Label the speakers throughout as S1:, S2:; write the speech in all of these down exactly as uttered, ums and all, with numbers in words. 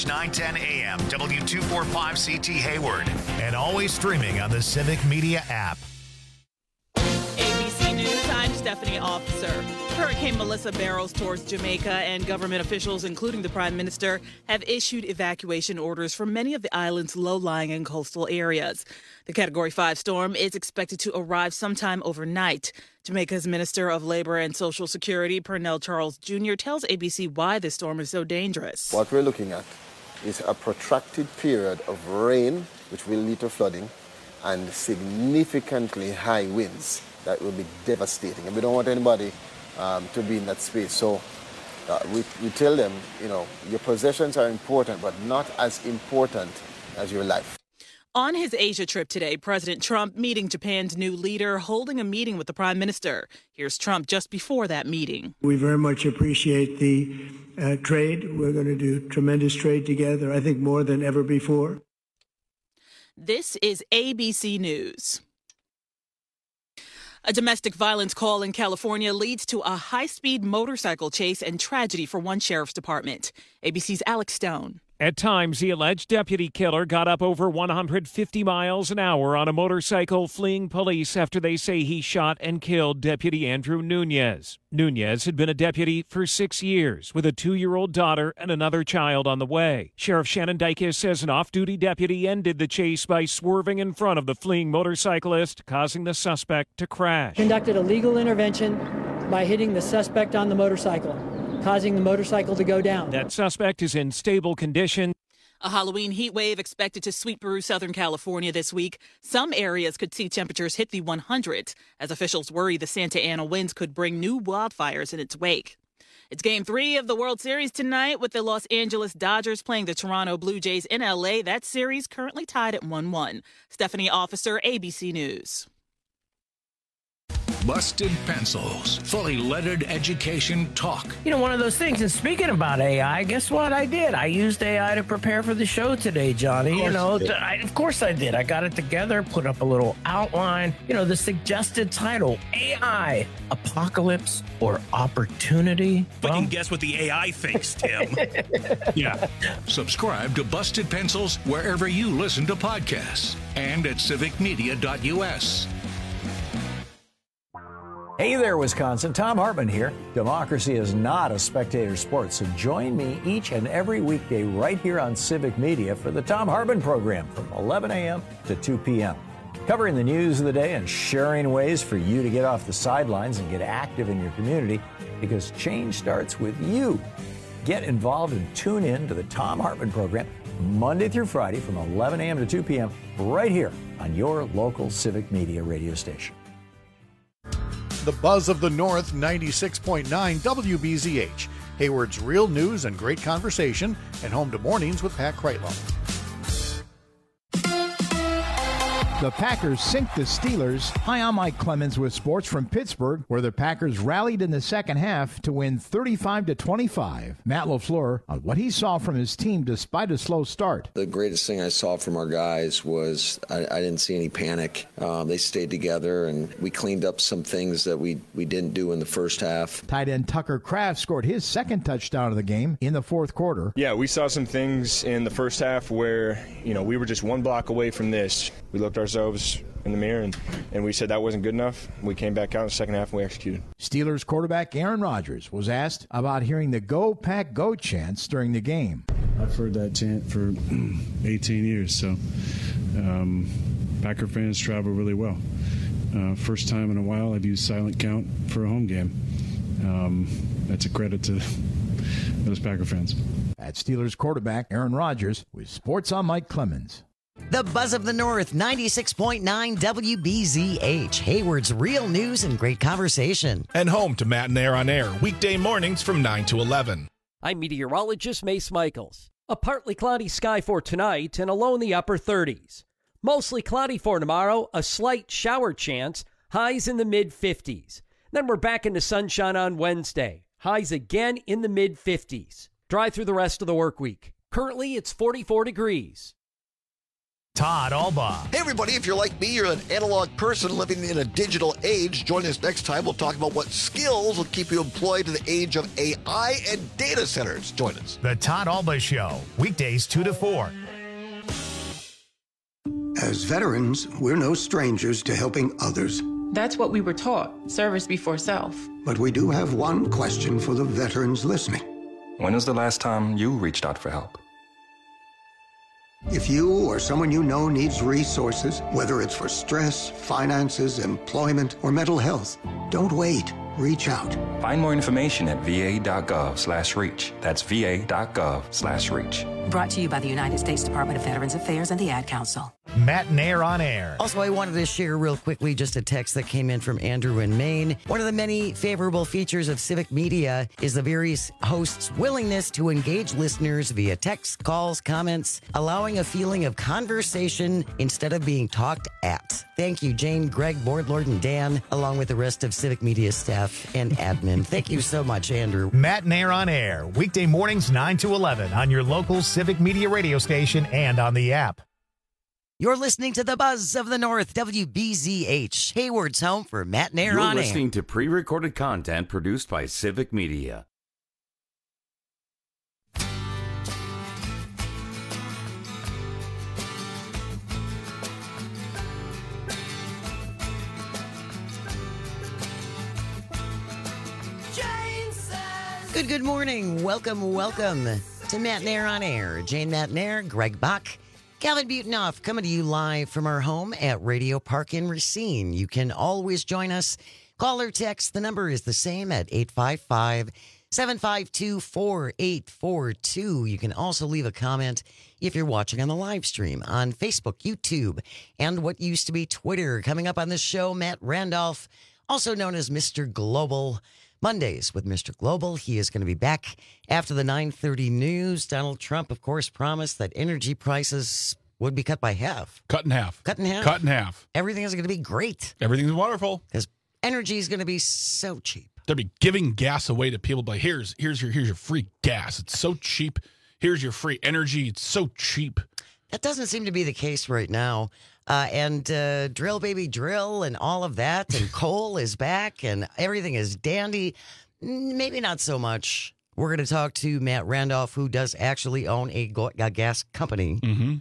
S1: H nine ten A M, W two forty-five C T Hayward, and always streaming on the Civic Media app.
S2: A B C News, I'm Stephanie Officer. Hurricane Melissa barrels towards Jamaica, and government officials, including the Prime Minister, have issued evacuation orders for many of the island's low-lying and coastal areas. The Category five storm is expected to arrive sometime overnight. Jamaica's Minister of Labor and Social Security, Pernell Charles Junior, tells A B C why this storm is so dangerous.
S3: What we're looking at is a protracted period of rain, which will lead to flooding, and significantly high winds that will be devastating. And we don't want anybody um, to be in that space. So uh, we, we tell them, you know, your possessions are important, but not as important as your life.
S2: On his Asia trip today, President Trump meeting Japan's new leader, holding a meeting with the Prime Minister. Here's Trump just before that meeting.
S4: We very much appreciate the uh, trade. We're going to do tremendous trade together, I think more than ever before.
S2: This is A B C News. A domestic violence call in California leads to a high-speed motorcycle chase and tragedy for one sheriff's department. A B C's Alex Stone.
S5: At times, the alleged deputy killer got up over one hundred fifty miles an hour on a motorcycle, fleeing police after they say he shot and killed Deputy Andrew Nunez. Nunez had been a deputy for six years, with a two-year-old daughter and another child on the way. Sheriff Shannon Dykes says an off-duty deputy ended the chase by swerving in front of the fleeing motorcyclist, causing the suspect to crash.
S6: Conducted a legal intervention by hitting the suspect on the motorcycle, causing the motorcycle to go down.
S5: That suspect is in stable condition.
S2: A Halloween heat wave expected to sweep through Southern California this week. Some areas could see temperatures hit the hundreds as officials worry the Santa Ana winds could bring new wildfires in its wake. It's Game three of the World Series tonight with the Los Angeles Dodgers playing the Toronto Blue Jays in L A. That series currently tied at one one. Stephanie Officer, A B C News.
S1: Busted Pencils, fully leaded education talk.
S7: You know, one of those things, and speaking about A I, guess what I did? I used A I to prepare for the show today, Johnny. You know, you I, of course I did. I got it together, put up a little outline. You know, the suggested title, A I, Apocalypse or Opportunity.
S8: But
S7: well,
S8: you can guess what the A I thinks, Tim.
S1: Yeah. Subscribe to Busted Pencils wherever you listen to podcasts and at civic media dot U S.
S9: Hey there, Wisconsin. Tom Hartman here. Democracy is not a spectator sport, so join me each and every weekday right here on Civic Media for the Tom Hartman program from eleven a.m. to two p.m. Covering the news of the day and sharing ways for you to get off the sidelines and get active in your community, because change starts with you. Get involved and tune in to the Tom Hartman program Monday through Friday from eleven a.m. to two p.m. right here on your local Civic Media radio station.
S10: The Buzz of the North, ninety-six point nine W B Z H. Hayward's real news and great conversation, and home to Mornings with Pat Kreitlow.
S11: The Packers sink the Steelers. Hi, I'm Mike Clemens with sports from Pittsburgh, where the Packers rallied in the second half to win thirty-five to twenty-five. Matt LaFleur on what he saw from his team despite a slow start.
S12: The greatest thing I saw from our guys was I, I didn't see any panic. Uh, they stayed together, and we cleaned up some things that we, we didn't do in the first half.
S11: Tight end Tucker Kraft scored his second touchdown of the game in the fourth quarter.
S13: Yeah, we saw some things in the first half where, you know, we were just one block away from this. We looked ourselves in the mirror, and, and we said that wasn't good enough. We came back out in the second half, and we executed.
S11: Steelers quarterback Aaron Rodgers was asked about hearing the Go Pack Go chants during the game.
S14: I've heard that chant for eighteen years, so um, Packer fans travel really well. Uh, first time in a while I've used silent count for a home game. Um, that's a credit to those Packer fans.
S11: At Steelers quarterback Aaron Rodgers with Sports on Mike Clemens.
S15: The Buzz of the North, ninety-six point nine W B Z H, Hayward's real news and great conversation.
S16: And home to Matt and Air on Air, weekday mornings from nine to eleven.
S17: I'm meteorologist Mace Michaels. A partly cloudy sky for tonight and a low in the upper thirties. Mostly cloudy for tomorrow, a slight shower chance, highs in the mid-fifties. Then we're back into sunshine on Wednesday, highs again in the mid-fifties. Dry through the rest of the work week. Currently, it's forty-four degrees.
S9: Todd Albaugh.
S18: Hey, everybody, if you're like me, you're an analog person living in a digital age. Join us next time. We'll talk about what skills will keep you employed in the age of A I and data centers. Join us.
S9: The Todd Albaugh Show, weekdays two to four.
S19: As veterans, we're no strangers to helping others.
S20: That's what we were taught, service before self.
S19: But we do have one question for the veterans listening.
S21: When was the last time you reached out for help?
S19: If you or someone you know needs resources, whether it's for stress, finances, employment, or mental health, don't wait. Reach out.
S21: Find more information at va.gov slash reach. That's va.gov slash reach.
S22: Brought to you by the United States Department of Veterans Affairs and the Ad Council.
S9: Matt Nair on air.
S15: Also, I wanted to share real quickly just a text that came in from Andrew in Maine. One of the many favorable features of Civic Media is the various hosts' willingness to engage listeners via text, calls, comments, allowing a feeling of conversation instead of being talked at. Thank you, Jane, Greg, Boardlord, and Dan, along with the rest of Civic Media staff and admin. Thank you so much, Andrew.
S9: Matt Nair on air, weekday mornings nine to eleven on your local Civic Media radio station and on the app.
S15: You're listening to the Buzz of the North, W B Z H, Hayward's home for Matt Nair
S23: You're
S15: on
S23: listening
S15: air.
S23: to pre-recorded content produced by Civic Media.
S15: Good, good morning. Welcome, welcome to Matt Nair on air. Jane Matt Nair, Greg Bach, Calvin Butonoff coming to you live from our home at Radio Park in Racine. You can always join us. Call or text. The number is the same at eight five five, seven five two, four eight four two. You can also leave a comment if you're watching on the live stream on Facebook, YouTube, and what used to be Twitter. Coming up on this show, Matt Randolph, also known as Mister Global. Mondays with Mister Global. He is going to be back after the nine thirty news. Donald Trump, of course, promised that energy prices would be cut by half.
S24: Cut in half.
S15: Cut in half.
S24: Cut in half.
S15: Everything is going to be great.
S24: Everything's wonderful.
S15: Because energy is going to be so cheap.
S24: They'll be giving gas away to people. Like, here's here's your here's your free gas. It's so cheap. Here's your free energy. It's so cheap.
S15: That doesn't seem to be the case right now. Uh, and uh, drill, baby, drill, and all of that. And coal is back, and everything is dandy. Maybe not so much. We're going to talk to Matt Randolph, who does actually own a, go- a gas company.
S24: Mm-hmm.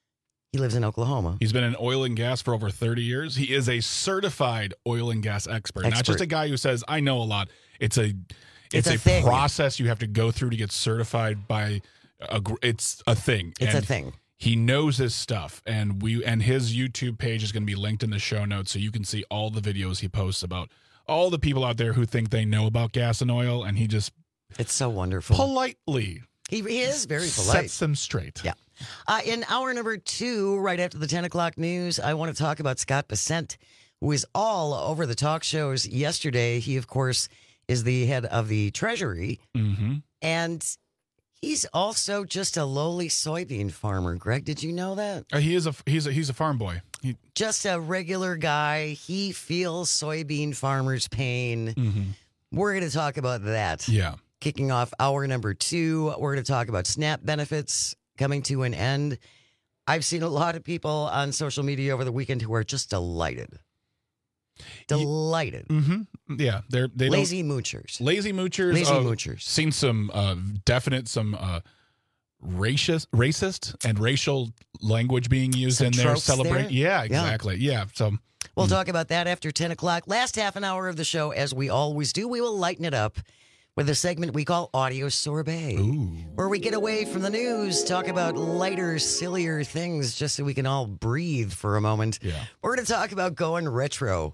S15: He lives in Oklahoma.
S24: He's been in oil and gas for over thirty years. He is a certified oil and gas expert, expert. Not just a guy who says, I know a lot. It's a it's, it's a, a process you have to go through to get certified by a, it's a thing.
S15: It's
S24: and
S15: a thing.
S24: He knows his stuff, and we and his YouTube page is going to be linked in the show notes, so you can see all the videos he posts about all the people out there who think they know about gas and oil, and he just
S15: it's so wonderful
S24: politely
S15: he, he is very polite
S24: sets them straight.
S15: Yeah. Uh, in hour number two, right after the ten o'clock news, I want to talk about Scott Bessent, who is all over the talk shows yesterday. He, of course, is the head of the Treasury,
S24: mm-hmm.
S15: and he's also just a lowly soybean farmer. Greg, did you know that?
S24: Uh, he is a he's a he's a farm boy. He,
S15: just a regular guy. He feels soybean farmers' pain.
S24: Mm-hmm.
S15: We're going to talk about that.
S24: Yeah.
S15: Kicking off hour number two, we're going to talk about SNAP benefits coming to an end. I've seen a lot of people on social media over the weekend who are just delighted. Delighted.
S24: Mm-hmm. Yeah, they're they
S15: lazy moochers.
S24: Lazy moochers.
S15: Lazy
S24: uh,
S15: moochers.
S24: Seen some uh, definite some uh, racist, racist and racial language being used
S15: some
S24: in their celebration. Yeah,
S15: yeah,
S24: exactly. Yeah. So
S15: we'll
S24: mm.
S15: talk about that after ten o'clock. Last half an hour of the show, as we always do, we will lighten it up with a segment we call Audio Sorbet,
S24: Ooh.
S15: where we get away from the news, talk about lighter, sillier things, just so we can all breathe for a moment.
S24: Yeah.
S15: We're going to talk about going retro.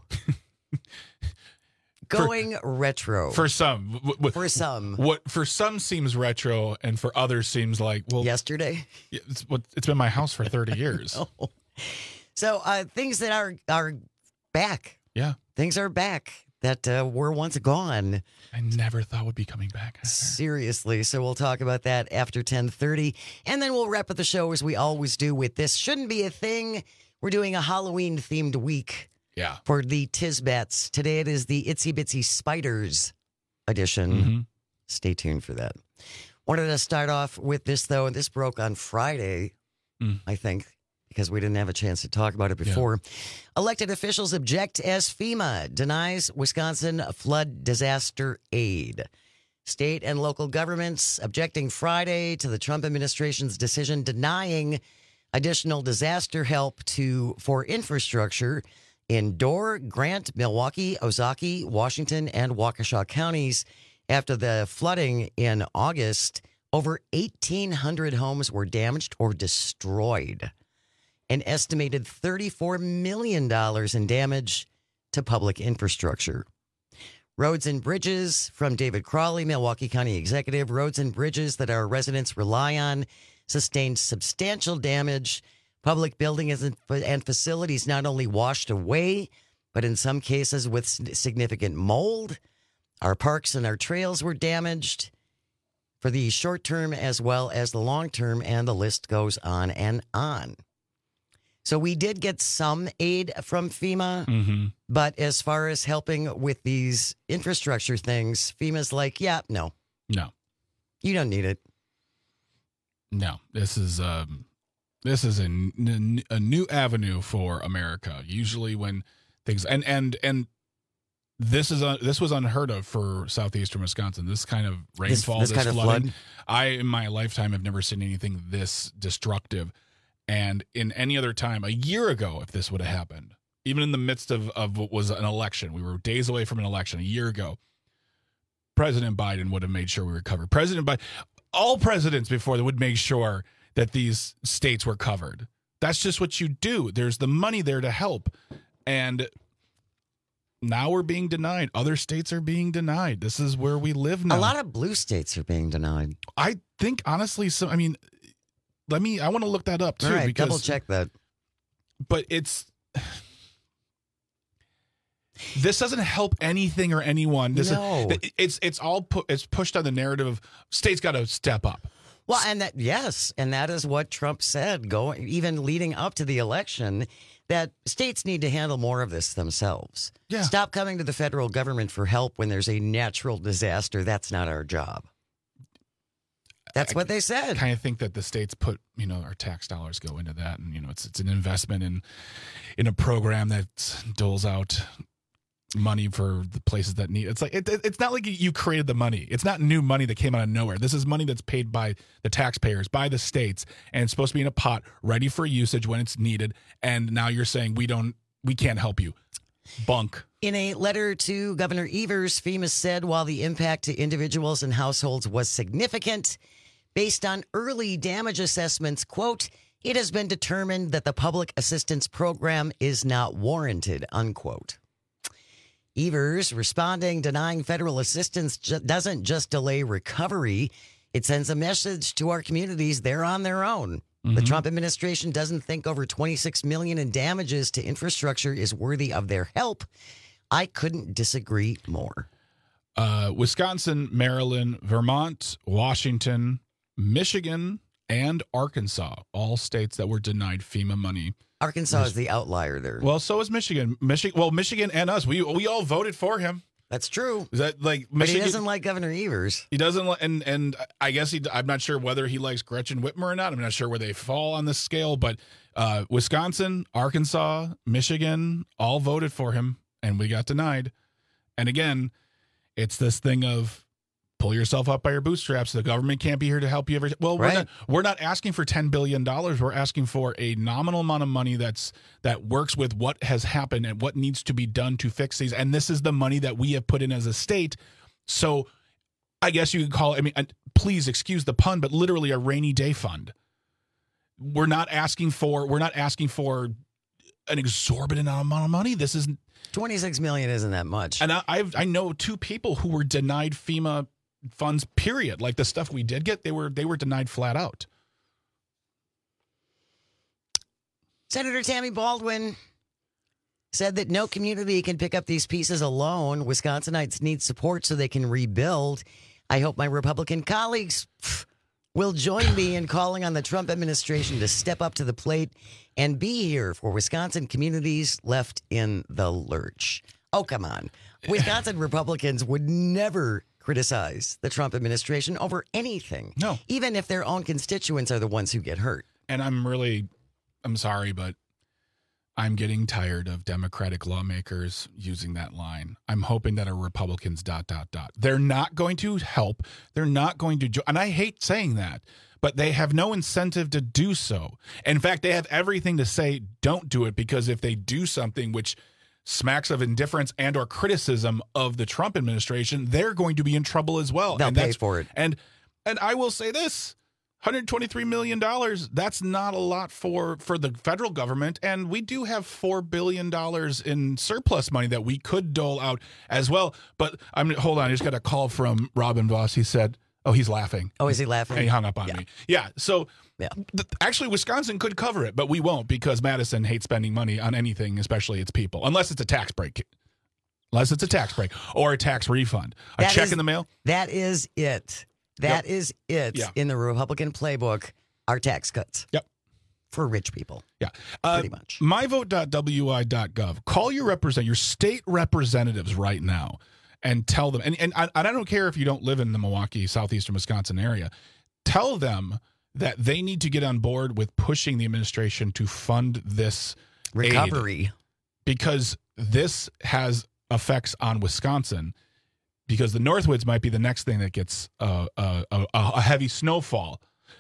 S15: going
S24: for,
S15: retro.
S24: For some. W- w-
S15: for some.
S24: What for some seems retro, and for others seems like, well...
S15: Yesterday?
S24: It's, what, it's been my house for thirty years.
S15: No. So uh, things that are, are back.
S24: Yeah.
S15: Things are back that uh, were once gone.
S24: I never thought would be coming back.
S15: Seriously. So we'll talk about that after ten thirty. And then we'll wrap up the show as we always do with This Shouldn't Be a Thing. We're doing a Halloween-themed week.
S24: Yeah.
S15: For the Tisbets. Today it is the Itsy Bitsy Spiders edition.
S24: Mm-hmm.
S15: Stay tuned for that. Wanted to start off with this, though, and this broke on Friday,
S24: mm.
S15: I think. because we didn't have a chance to talk about it before. Yeah. Elected officials object as FEMA denies Wisconsin flood disaster aid. State and local governments objecting Friday to the Trump administration's decision denying additional disaster help to for infrastructure in Door, Grant, Milwaukee, Ozaukee, Washington, and Waukesha counties after the flooding in August. Over eighteen hundred homes were damaged or destroyed. An estimated thirty-four million dollars in damage to public infrastructure. Roads and bridges from David Crawley, Milwaukee County Executive. Roads and bridges that our residents rely on sustained substantial damage. Public buildings and facilities not only washed away, but in some cases with significant mold. Our parks and our trails were damaged for the short term as well as the long term, and the list goes on and on. So we did get some aid from FEMA,
S24: mm-hmm.
S15: but as far as helping with these infrastructure things, FEMA's like, yeah, no.
S24: No.
S15: You don't need it.
S24: No, this is um, this is a, n- a new avenue for America. Usually when things, and, and, and, This is a, this was unheard of for southeastern Wisconsin. This kind of rainfall,
S15: this, this,
S24: this
S15: kind
S24: flooding.
S15: Of flood.
S24: I, in my lifetime, have never seen anything this destructive. And in any other time, a year ago, if this would have happened, even in the midst of, of what was an election, we were days away from an election a year ago, President Biden would have made sure we were covered. President Biden, all presidents before they would make sure that these states were covered. That's just what you do. There's the money there to help. And now we're being denied. Other states are being denied. This is where we live now.
S15: A lot of blue states are being denied.
S24: I think, honestly, so. I mean, let me, I want to look that up, too.
S15: All right,
S24: because,
S15: double check that.
S24: But it's, this doesn't help anything or anyone. This
S15: no.
S24: Is, it's, it's all, pu- it's pushed on the narrative of states got to step up.
S15: Well, and that, yes, and that is what Trump said, going, even leading up to the election, that states need to handle more of this themselves.
S24: Yeah.
S15: Stop coming to the federal government for help when there's a natural disaster. That's not our job. That's
S24: I,
S15: what they said.
S24: I kind of think that the states put, you know, our tax dollars go into that, and you know, it's it's an investment in in a program that doles out money for the places that need. It's like it, it's not like you created the money. It's not new money that came out of nowhere. This is money that's paid by the taxpayers, by the states, and it's supposed to be in a pot ready for usage when it's needed. And now you're saying we don't, we can't help you. Bunk.
S15: In a letter to Governor Evers, FEMA said while the impact to individuals and households was significant, based on early damage assessments, quote, it has been determined that the public assistance program is not warranted, unquote. Evers responding, denying federal assistance ju- doesn't just delay recovery. It sends a message to our communities they're on their own. Mm-hmm. The Trump administration doesn't think over twenty-six million dollars in damages to infrastructure is worthy of their help. I couldn't disagree more.
S24: Uh, Wisconsin, Maryland, Vermont, Washington, Michigan, and Arkansas, all states that were denied FEMA money.
S15: Arkansas is the outlier there.
S24: Well, so is Michigan. Michigan, well, Michigan and us, we we all voted for him.
S15: That's true.
S24: Is that like Michigan?
S15: But he doesn't like Governor Evers.
S24: He doesn't, like, and and I guess he. I'm not sure whether he likes Gretchen Whitmer or not. I'm not sure where they fall on this scale. But uh, Wisconsin, Arkansas, Michigan, all voted for him, and we got denied. And again, it's this thing of pull yourself up by your bootstraps. The government can't be here to help you every. Well,
S15: right.
S24: we're not. We're not asking for ten billion dollars. We're asking for a nominal amount of money that's that works with what has happened and what needs to be done to fix these. And this is the money that we have put in as a state. So, I guess you could call it. I mean, please excuse the pun, but literally a rainy day fund. We're not asking for. We're not asking for an exorbitant amount of money. This is
S15: twenty-six million dollars isn't that much.
S24: And I I've, I know two people who were denied FEMA funds, period. Like the stuff we did get, they were they were denied flat out.
S15: Senator Tammy Baldwin said that no community can pick up these pieces alone. Wisconsinites need support so they can rebuild. I hope my Republican colleagues pff, will join me in calling on the Trump administration to step up to the plate and be here for Wisconsin communities left in the lurch. Oh, come on. Wisconsin Republicans would never criticize the Trump administration over anything.
S24: No.
S15: Even if their own constituents are the ones who get hurt.
S24: And I'm really I'm sorry, but I'm getting tired of Democratic lawmakers using that line. I'm hoping that our Republicans dot, dot, dot. They're not going to help. They're not going to, jo- and I hate saying that, but they have no incentive to do so. In fact, they have everything to say don't do it, because if they do something which smacks of indifference and or criticism of the Trump administration, they're going to be in trouble as well.
S15: They'll
S24: and
S15: pay for it.
S24: And and I will say this, one hundred twenty-three million dollars, that's not a lot for, for the federal government. And we do have four billion dollars in surplus money that we could dole out as well. But I'm hold on, I just got a call from Robin Voss. He said, oh, he's laughing.
S15: Oh, is he laughing?
S24: And he hung up on
S15: yeah.
S24: me. Yeah. So
S15: yeah.
S24: Th- actually, Wisconsin could cover it, but we won't, because Madison hates spending money on anything, especially its people, unless it's a tax break. Unless it's a tax break or a tax refund. A
S15: That
S24: check
S15: is-
S24: in the mail.
S15: That is it. That
S24: Yep.
S15: is it
S24: Yeah.
S15: in the Republican playbook are tax cuts.
S24: Yep.
S15: For rich people.
S24: Yeah. Uh,
S15: Pretty much.
S24: my vote dot w i dot gov. Call your represent your state representatives right now and tell them, and, and I, I don't care if you don't live in the Milwaukee, southeastern Wisconsin area, tell them that they need to get on board with pushing the administration to fund this
S15: recovery,
S24: aid, because this has effects on Wisconsin, because the Northwoods might be the next thing that gets uh, a, a, a heavy snowfall.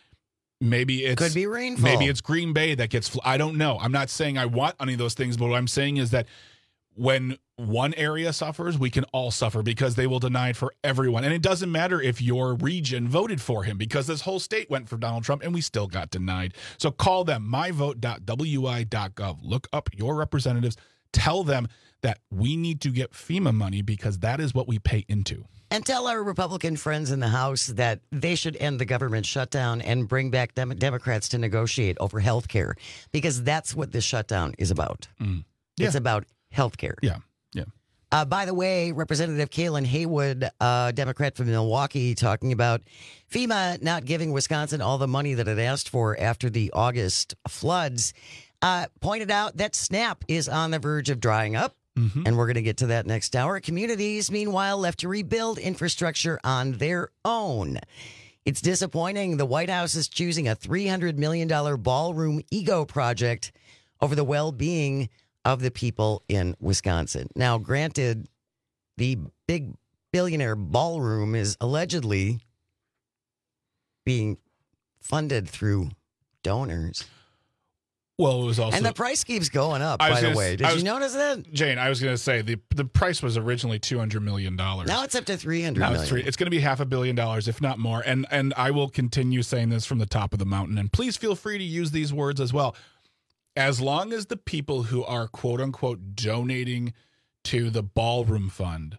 S24: Maybe it's
S15: could be rainfall.
S24: Maybe it's Green Bay that gets. I don't know. I'm not saying I want any of those things, but what I'm saying is that when one area suffers, we can all suffer, because they will deny it for everyone. And it doesn't matter if your region voted for him, because this whole state went for Donald Trump and we still got denied. So call them, my vote dot w i dot gov. Look up your representatives. Tell them that we need to get FEMA money, because that is what we pay into.
S15: And tell our Republican friends in the House that they should end the government shutdown and bring back dem- Democrats to negotiate over health care, because that's what this shutdown is about.
S24: Mm. Yeah.
S15: It's about health care.
S24: Yeah, yeah.
S15: Uh, by the way, Representative Kaylin Haywood, uh, Democrat from Milwaukee, talking about FEMA not giving Wisconsin all the money that it asked for after the August floods, uh, pointed out that SNAP is on the verge of drying up.
S24: Mm-hmm.
S15: And we're going to get to that next hour. Communities, meanwhile, left to rebuild infrastructure on their own. It's disappointing. The White House is choosing a three hundred million dollars ballroom ego project over the well-being of the people in Wisconsin. Now, granted, the big billionaire ballroom is allegedly being funded through donors.
S24: Well, it was also,
S15: and the price keeps going up,
S24: I was
S15: by the
S24: gonna-
S15: way. Did
S24: I
S15: you
S24: was-
S15: notice that?
S24: Jane, I was going to say the the price was originally two hundred million dollars.
S15: Now it's up to three hundred
S24: Now
S15: million.
S24: it's three. It's going to be half a billion dollars, if not more. And and I will continue saying this from the top of the mountain. And please feel free to use these words as well. As long as the people who are quote unquote donating to the ballroom fund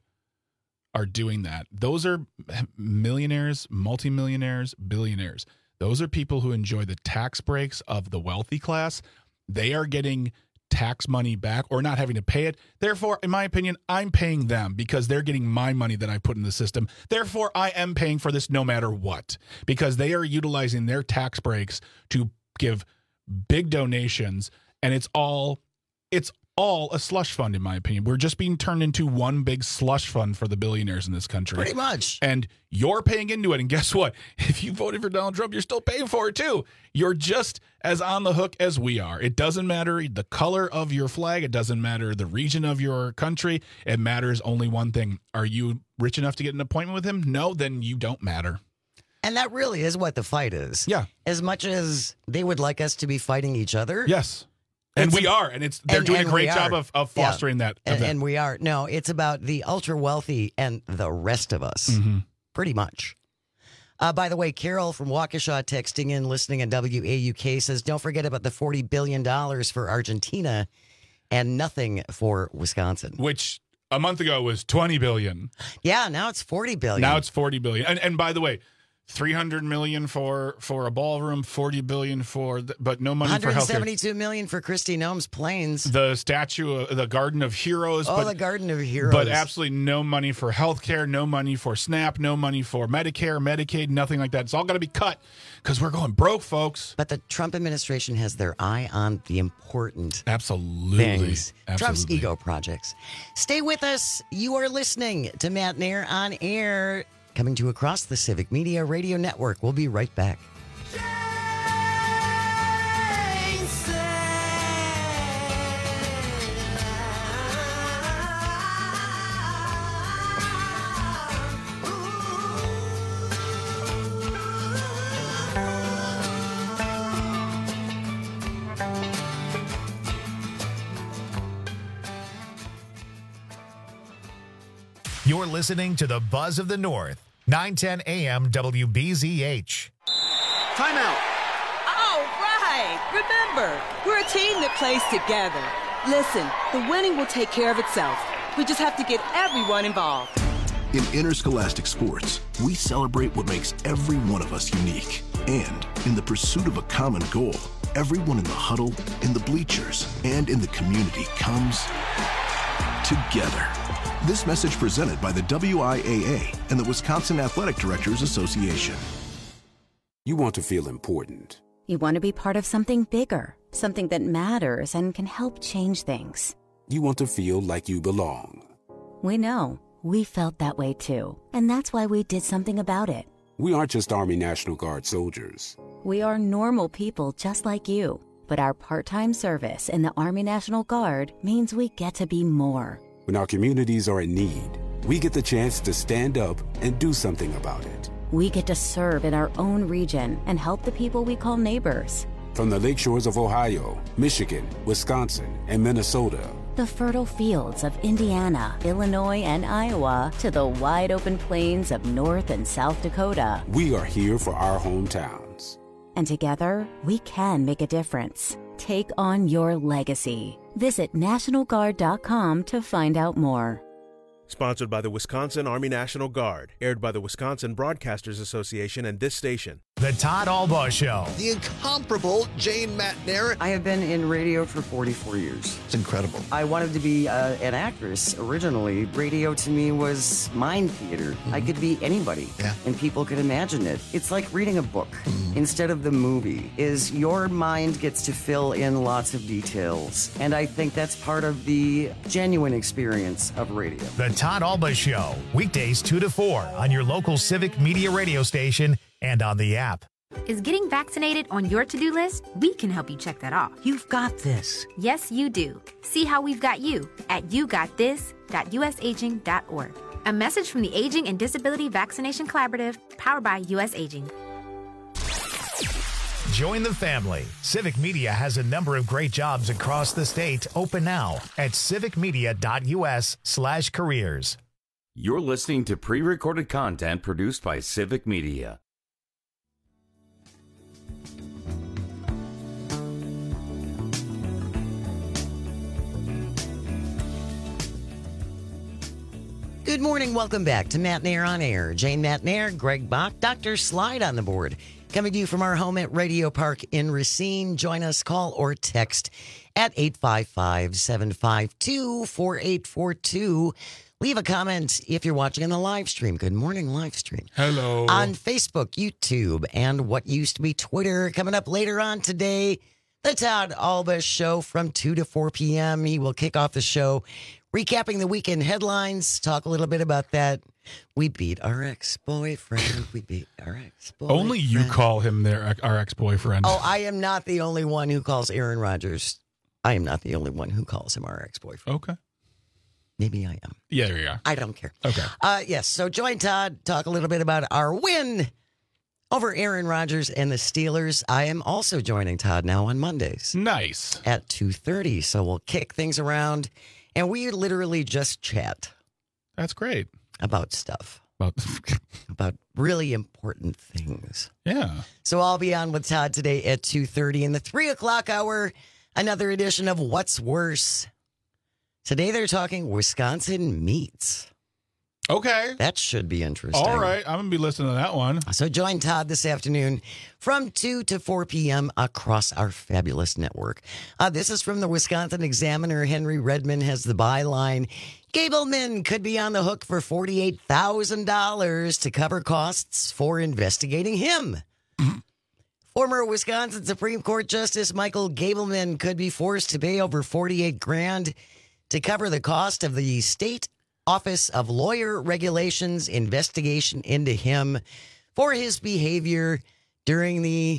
S24: are doing that, those are millionaires, multimillionaires, billionaires. Those are people who enjoy the tax breaks of the wealthy class. They are getting tax money back or not having to pay it. Therefore, in my opinion, I'm paying them because they're getting my money that I put in the system. Therefore, I am paying for this no matter what, because they are utilizing their tax breaks to give big donations, and it's all it's all a slush fund, in my opinion. We're just being turned into one big slush fund for the billionaires in this country.
S15: Pretty much.
S24: And you're paying into it. And guess what? If you voted for Donald Trump, you're still paying for it too. You're just as on the hook as we are. It doesn't matter the color of your flag. It doesn't matter the region of your country. It matters only one thing. Are you rich enough to get an appointment with him? No, then you don't matter.
S15: And that really is what the fight is.
S24: Yeah.
S15: As much as they would like us to be fighting each other.
S24: Yes. And
S15: It's
S24: we
S15: a-
S24: are. And it's they're
S15: and-
S24: doing
S15: and
S24: a great
S15: we
S24: job
S15: are.
S24: of, of
S15: Yeah.
S24: fostering that
S15: And,
S24: event.
S15: and we are. No, it's about the ultra wealthy and the rest of us.
S24: Mm-hmm.
S15: Pretty much. Uh, by the way, Carol from Waukesha texting in, listening at W A U K says, don't forget about the forty billion dollars for Argentina and nothing for Wisconsin.
S24: Which a month ago was twenty billion dollars.
S15: Yeah, now it's forty billion dollars.
S24: Now it's forty billion dollars. And, and by the way, three hundred million dollars for, for a ballroom, forty billion dollars for, the, but no money for
S15: one hundred
S24: health care.
S15: seventy-two million dollars for Christy Noem's planes.
S24: The statue, of, the Garden of Heroes.
S15: Oh,
S24: but,
S15: the Garden of Heroes.
S24: But absolutely no money for health care, no money for SNAP, no money for Medicare, Medicaid, nothing like that. It's all got to be cut because we're going broke, folks.
S15: But the Trump administration has their eye on the important
S24: Absolutely.
S15: things.
S24: Absolutely.
S15: Trump's ego projects. Stay with us. You are listening to Matt Nair on Air, coming to you across the Civic Media Radio Network. We'll be right back.
S3: Jason. You're listening to the Buzz of the North, nine ten A M W B Z H.
S4: Timeout.
S5: All right. Remember, we're a team that plays together. Listen, the winning will take care of itself. We just have to get everyone involved.
S6: In interscholastic sports, we celebrate what makes every one of us unique. And in the pursuit of a common goal, everyone in the huddle, in the bleachers, and in the community comes together. This message presented by the W I A A and the Wisconsin Athletic Directors Association.
S25: You want to feel important.
S26: You want to be part of something bigger, something that matters and can help change things.
S25: You want to feel like you belong.
S26: We know. We felt that way too. And that's why we did something about it.
S25: We aren't just Army National Guard soldiers.
S26: We are normal people just like you. But our part-time service in the Army National Guard means we get to be more.
S25: When our communities are in need, we get the chance to stand up and do something about it.
S26: We get to serve in our own region and help the people we call neighbors.
S25: From the lakeshores of Ohio, Michigan, Wisconsin, and Minnesota.
S26: The fertile fields of Indiana, Illinois, and Iowa to the wide open plains of North and South Dakota.
S25: We are here for our hometowns.
S26: And together, we can make a difference. Take on your legacy. Visit National Guard dot com to find out more.
S27: Sponsored by the Wisconsin Army National Guard. Aired by the Wisconsin Broadcasters Association and this station.
S3: The Todd Albaugh Show.
S18: The incomparable Jane Matnair.
S15: I have been in radio for forty-four years.
S18: It's incredible.
S15: I wanted to be uh, an actress originally. Radio to me was mind theater. Mm-hmm. I could be anybody,
S18: yeah.
S15: and people could imagine it. It's like reading a book mm-hmm. instead of the movie. Is your mind gets to fill in lots of details, and I think that's part of the genuine experience of radio.
S3: The Todd Albaugh Show, weekdays two to four on your local Civic Media radio station and on the app.
S28: Is getting vaccinated on your to-do list? We can help you check that off.
S29: You've got this.
S28: Yes, you do. See how we've got you at you got this dot u s aging dot org. A message from the Aging and Disability Vaccination Collaborative, powered by U S Aging.
S3: Join the family. Civic Media has a number of great jobs across the state open now at civic media dot u s slash careers.
S23: You're listening to pre-recorded content produced by Civic Media.
S15: Good morning. Welcome back to Matt Nair on Air. Jane Matt Nair, Greg Bach, Doctor Slide on the board. Coming to you from our home at Radio Park in Racine. Join us, call or text at eight five five, seven five two, four eight four two. Leave a comment if you're watching on the live stream. Good morning, live stream.
S24: Hello.
S15: On Facebook, YouTube, and what used to be Twitter. Coming up later on today, the Todd Albaugh Show from two to four p.m. He will kick off the show recapping the weekend headlines, talk a little bit about that. We beat our ex-boyfriend. We beat our ex-boyfriend.
S24: Only you call him their our ex-boyfriend.
S15: Oh, I am not the only one who calls Aaron Rodgers. I am not the only one who calls him our ex-boyfriend.
S24: Okay.
S15: Maybe I am.
S24: Yeah, there you are.
S15: I don't care.
S24: Okay.
S15: Uh, yes, so join Todd, talk a little bit about our win over Aaron Rodgers and the Steelers. I am also joining Todd now on Mondays.
S24: Nice.
S15: At two thirty, so we'll kick things around, and we literally just chat.
S24: That's great.
S15: About stuff.
S24: About,
S15: about really important things.
S24: Yeah.
S15: So I'll be on with Todd today at two thirty. In the three o'clock hour, another edition of What's Worse. Today they're talking Wisconsin meats.
S24: Okay.
S15: That should be interesting.
S24: All right. I'm going to be listening to that one.
S15: So join Todd this afternoon from two to four p.m. across our fabulous network. Uh, this is from the Wisconsin Examiner. Henry Redmond has the byline. Gableman could be on the hook for forty-eight thousand dollars to cover costs for investigating him. Former Wisconsin Supreme Court Justice Michael Gableman could be forced to pay over forty-eight grand to cover the cost of the state Office of Lawyer Regulations investigation into him for his behavior during the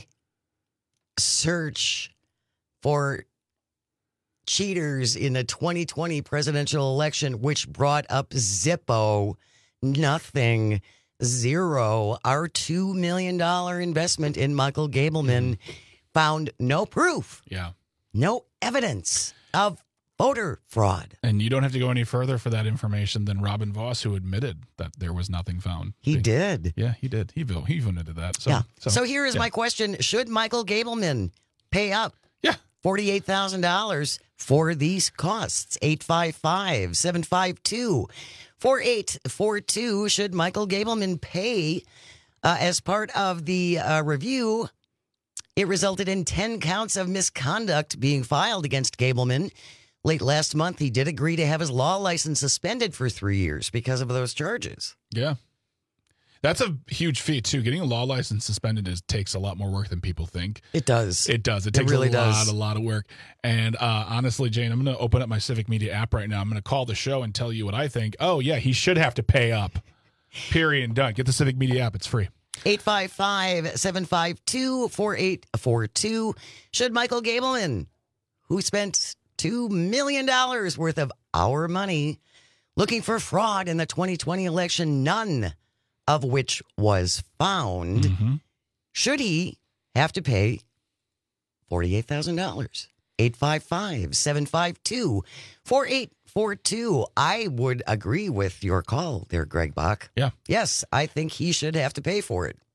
S15: search for cheaters in the twenty twenty presidential election, which brought up Zippo. Nothing. Zero. Our two million dollars investment in Michael Gableman found no proof.
S24: Yeah.
S15: No evidence of voter fraud.
S24: And you don't have to go any further for that information than Robin Voss, who admitted that there was nothing found.
S15: He, he did.
S24: Yeah, he did. He, he admitted that. So,
S15: yeah.
S24: So,
S15: so here is
S24: yeah.
S15: my question. Should Michael Gableman pay up
S24: yeah.
S15: forty-eight thousand dollars for these costs? eight five five, seven five two, four eight four two. Should Michael Gableman pay uh, as part of the uh, review? It resulted in ten counts of misconduct being filed against Gableman. Late last month, he did agree to have his law license suspended for three years because of those charges.
S24: Yeah. That's a huge feat, too. Getting a law license suspended is takes a lot more work than people think.
S15: It does.
S24: It does. It,
S15: It
S24: takes
S15: really
S24: a lot,
S15: does.
S24: a lot of work. And uh, honestly, Jane, I'm going to open up my Civic Media app right now. I'm going to call the show and tell you what I think. Oh, yeah, he should have to pay up. Period and done. Get the Civic Media app. It's free.
S15: eight five five, seven five two, four eight four two. Should Michael Gableman, who spent two million dollars worth of our money looking for fraud in the twenty twenty election, none of which was found,
S24: mm-hmm.
S15: should he have to pay forty-eight thousand dollars? eight five five, seven five two, four eight four two. I would agree with your call there, Greg Bach.
S24: Yeah.
S15: Yes, I think he should have to pay for it.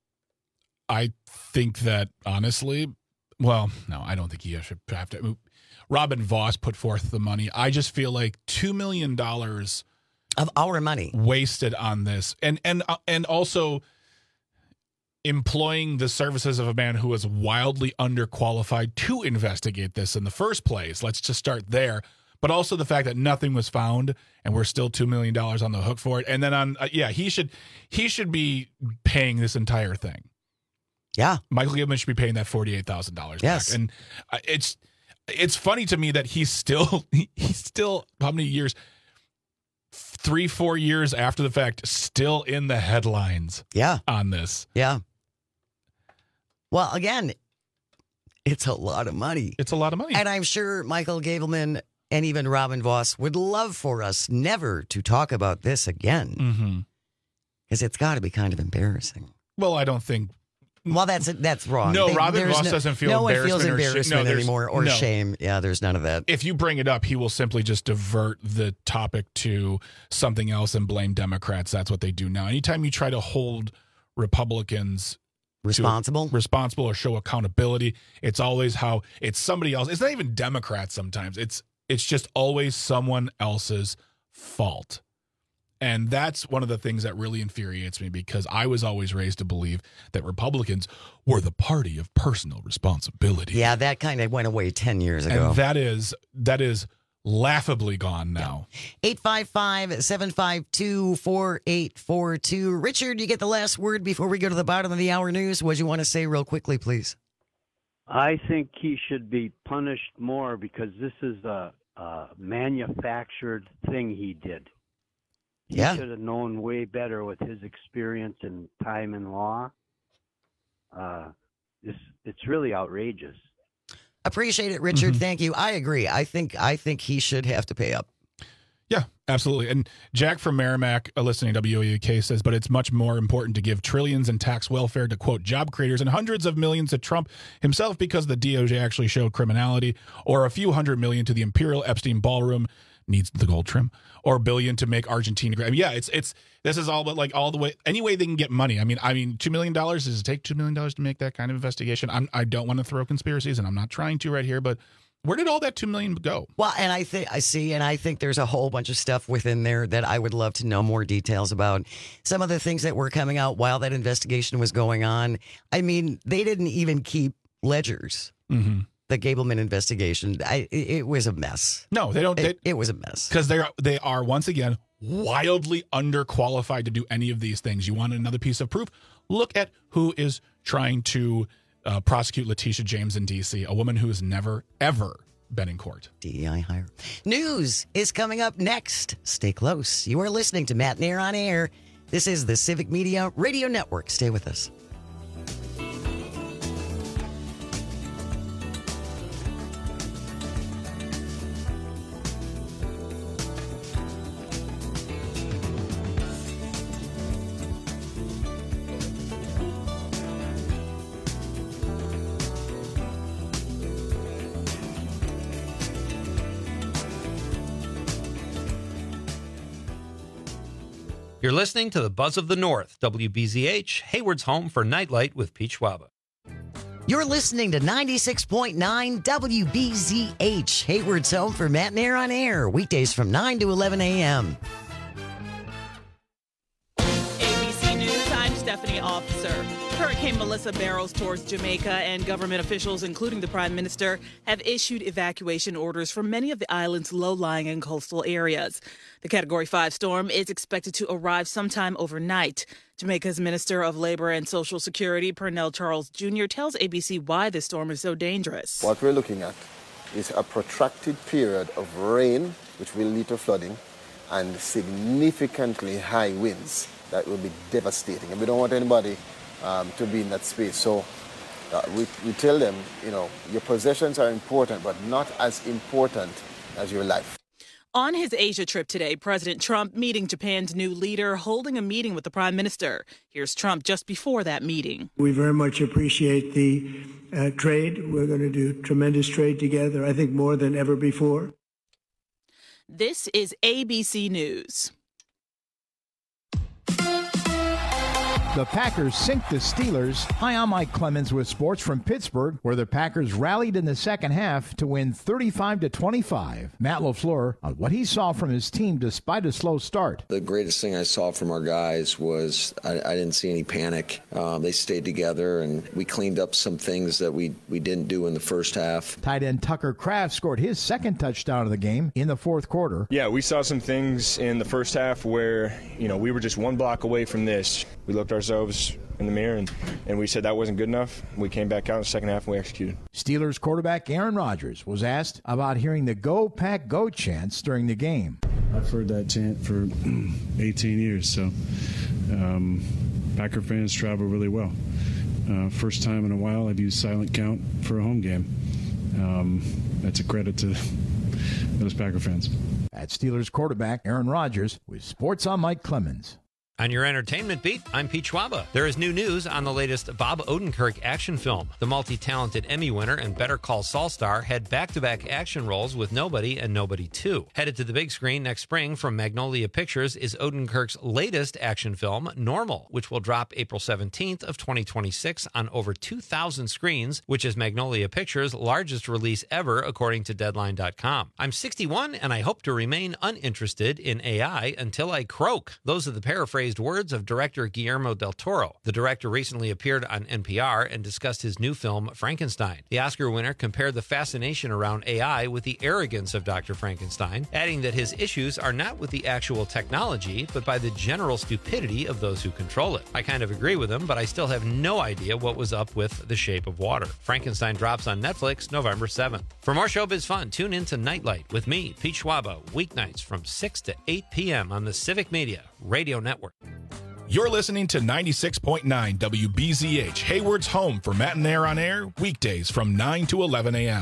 S24: I think that, honestly, well, no, I don't think he should have to. Robin Voss put forth the money. I just feel like two million dollars
S15: of our money
S24: wasted on this. And, and, uh, and also employing the services of a man who was wildly underqualified to investigate this in the first place. Let's just start there. But also the fact that nothing was found and we're still two million dollars on the hook for it. And then on, uh, yeah, he should, he should be paying this entire thing.
S15: Yeah.
S24: Michael Gableman should be paying that forty-eight thousand dollars
S15: yes.
S24: back. And uh, it's, it's funny to me that he's still, he's still, how many years, three, four years after the fact, still in the headlines
S15: yeah.
S24: on this.
S15: Yeah. Well, again, it's a lot of money.
S24: It's a lot of money.
S15: And I'm sure Michael Gableman and even Robin Voss would love for us never to talk about this again.
S24: Mm-hmm.
S15: Because it's got to be kind of embarrassing.
S24: Well, I don't think.
S15: Well, that's that's wrong.
S24: No,
S15: they,
S24: Robin Voss
S15: no,
S24: doesn't feel
S15: no
S24: embarrassment,
S15: one feels
S24: or
S15: embarrassment
S24: sh- no,
S15: anymore or
S24: no.
S15: shame. Yeah, there's none of that.
S24: If you bring it up, he will simply just divert the topic to something else and blame Democrats. That's what they do now. Anytime you try to hold Republicans
S15: responsible,
S24: to, responsible or show accountability, it's always how it's somebody else. It's not even Democrats sometimes. It's it's just always someone else's fault. And that's one of the things that really infuriates me, because I was always raised to believe that Republicans were the party of personal responsibility.
S15: Yeah, that kind of went away ten years ago.
S24: And that is that is laughably gone now.
S15: eight five five, seven five two, four eight four two. Richard, you get the last word before we go to the bottom of the hour news. What do you want to say real quickly, please?
S1: I think he should be punished more because this is a, a manufactured thing he did. He
S15: yeah.
S1: should have known way better with his experience and time in law. Uh, it's, it's really outrageous.
S15: Appreciate it, Richard.
S24: Mm-hmm.
S15: Thank you. I agree. I think I think he should have to pay up.
S24: Yeah, absolutely. And Jack from Merrimack, uh, listening to W O U K, says, but it's much more important to give trillions in tax welfare to, quote, job creators and hundreds of millions to Trump himself because the D O J actually showed criminality, or a few hundred million to the Imperial Epstein Ballroom, needs the gold trim, or a billion to make Argentina great. I mean, yeah, it's it's this is all but like all the way any way they can get money. I mean, I mean, two million dollars, does it take two million dollars to make that kind of investigation? I'm, I don't want to throw conspiracies, and I'm not trying to right here, but where did all that two million go?
S15: Well, and I think I see, and I think there's a whole bunch of stuff within there that I would love to know more details about. Some of the things that were coming out while that investigation was going on. I mean, they didn't even keep ledgers.
S24: Mm-hmm.
S15: The Gableman investigation, I, it was a mess.
S24: No, they don't. They,
S15: it, it was a mess
S24: because they are they are once again wildly underqualified to do any of these things. You want another piece of proof? Look at who is trying to uh, prosecute Letitia James in D C, a woman who has never ever been in court.
S15: D E I hire. News is coming up next. Stay close. You are listening to Matt Nair on Air. This is the Civic Media Radio Network. Stay with us.
S2: You're listening to the Buzz of the North, W B Z H, Hayward's home for Nightlight with Pete Schwaba.
S15: You're listening to ninety-six point nine W B Z H, Hayward's home for Matt and Air on Air, weekdays from nine to eleven a.m.
S4: A B C News, I'm Stephanie Officer. Hurricane Melissa barrels towards Jamaica, and government officials, including the Prime Minister, have issued evacuation orders for many of the island's low-lying and coastal areas. The Category five storm is expected to arrive sometime overnight. Jamaica's Minister of Labor and Social Security, Pernell Charles Junior, tells A B C why this storm is so dangerous.
S7: What we're looking at is a protracted period of rain, which will lead to flooding, and significantly high winds that will be devastating. And we don't want anybody um, to be in that space. So uh, we, we tell them, you know, your possessions are important, but not as important as your life.
S4: On his Asia trip today, President Trump meeting Japan's new leader, holding a meeting with the Prime Minister. Here's Trump just before that meeting.
S8: We very much appreciate the uh, trade. We're going to do tremendous trade together, I think more than ever before.
S4: This is A B C News.
S11: The Packers sink the Steelers. Hi, I'm Mike Clemens with sports from Pittsburgh, where the Packers rallied in the second half to win thirty-five to twenty-five. Matt LaFleur on what he saw from his team despite a slow start.
S10: The greatest thing I saw from our guys was I, I didn't see any panic. Um, they stayed together, and we cleaned up some things that we, we didn't do in the first half.
S11: Tight end Tucker Kraft scored his second touchdown of the game in the fourth quarter.
S12: Yeah, we saw some things in the first half where, you know, we were just one block away from this. We looked ourselves in the mirror and, and we said that wasn't good enough. We came back out in the second half and we executed.
S11: Steelers quarterback Aaron Rodgers was asked about hearing the Go Pack Go chants during the game.
S13: I've heard that chant for eighteen years, so um, Packer fans travel really well. Uh, first time in a while I've used silent count for a home game. Um, that's a credit to those Packer fans.
S11: At Steelers quarterback Aaron Rodgers with Sports on Mike Clemens.
S2: On your entertainment beat, I'm Pete Schwaba. There is new news on the latest Bob Odenkirk action film. The multi-talented Emmy winner and Better Call Saul star had back-to-back action roles with Nobody and Nobody two. Headed to the big screen next spring from Magnolia Pictures is Odenkirk's latest action film, Normal, which will drop April seventeenth of twenty twenty-six on over two thousand screens, which is Magnolia Pictures' largest release ever, according to Deadline dot com. I'm sixty-one, and I hope to remain uninterested in A I until I croak. Those are the paraphrase words of director Guillermo del Toro. The director recently appeared on N P R and discussed his new film, Frankenstein. The Oscar winner compared the fascination around A I with the arrogance of Doctor Frankenstein, adding that his issues are not with the actual technology, but by the general stupidity of those who control it. I kind of agree with him, but I still have no idea what was up with The Shape of Water. Frankenstein drops on Netflix November seventh. For more showbiz fun, tune in to Nightlight with me, Pete Schwaba, weeknights from six to eight p.m. on the Civic Media Radio Network.
S16: You're listening to ninety-six point nine W B Z H, Hayward's home for Matt and Air on Air, weekdays from nine to eleven a.m.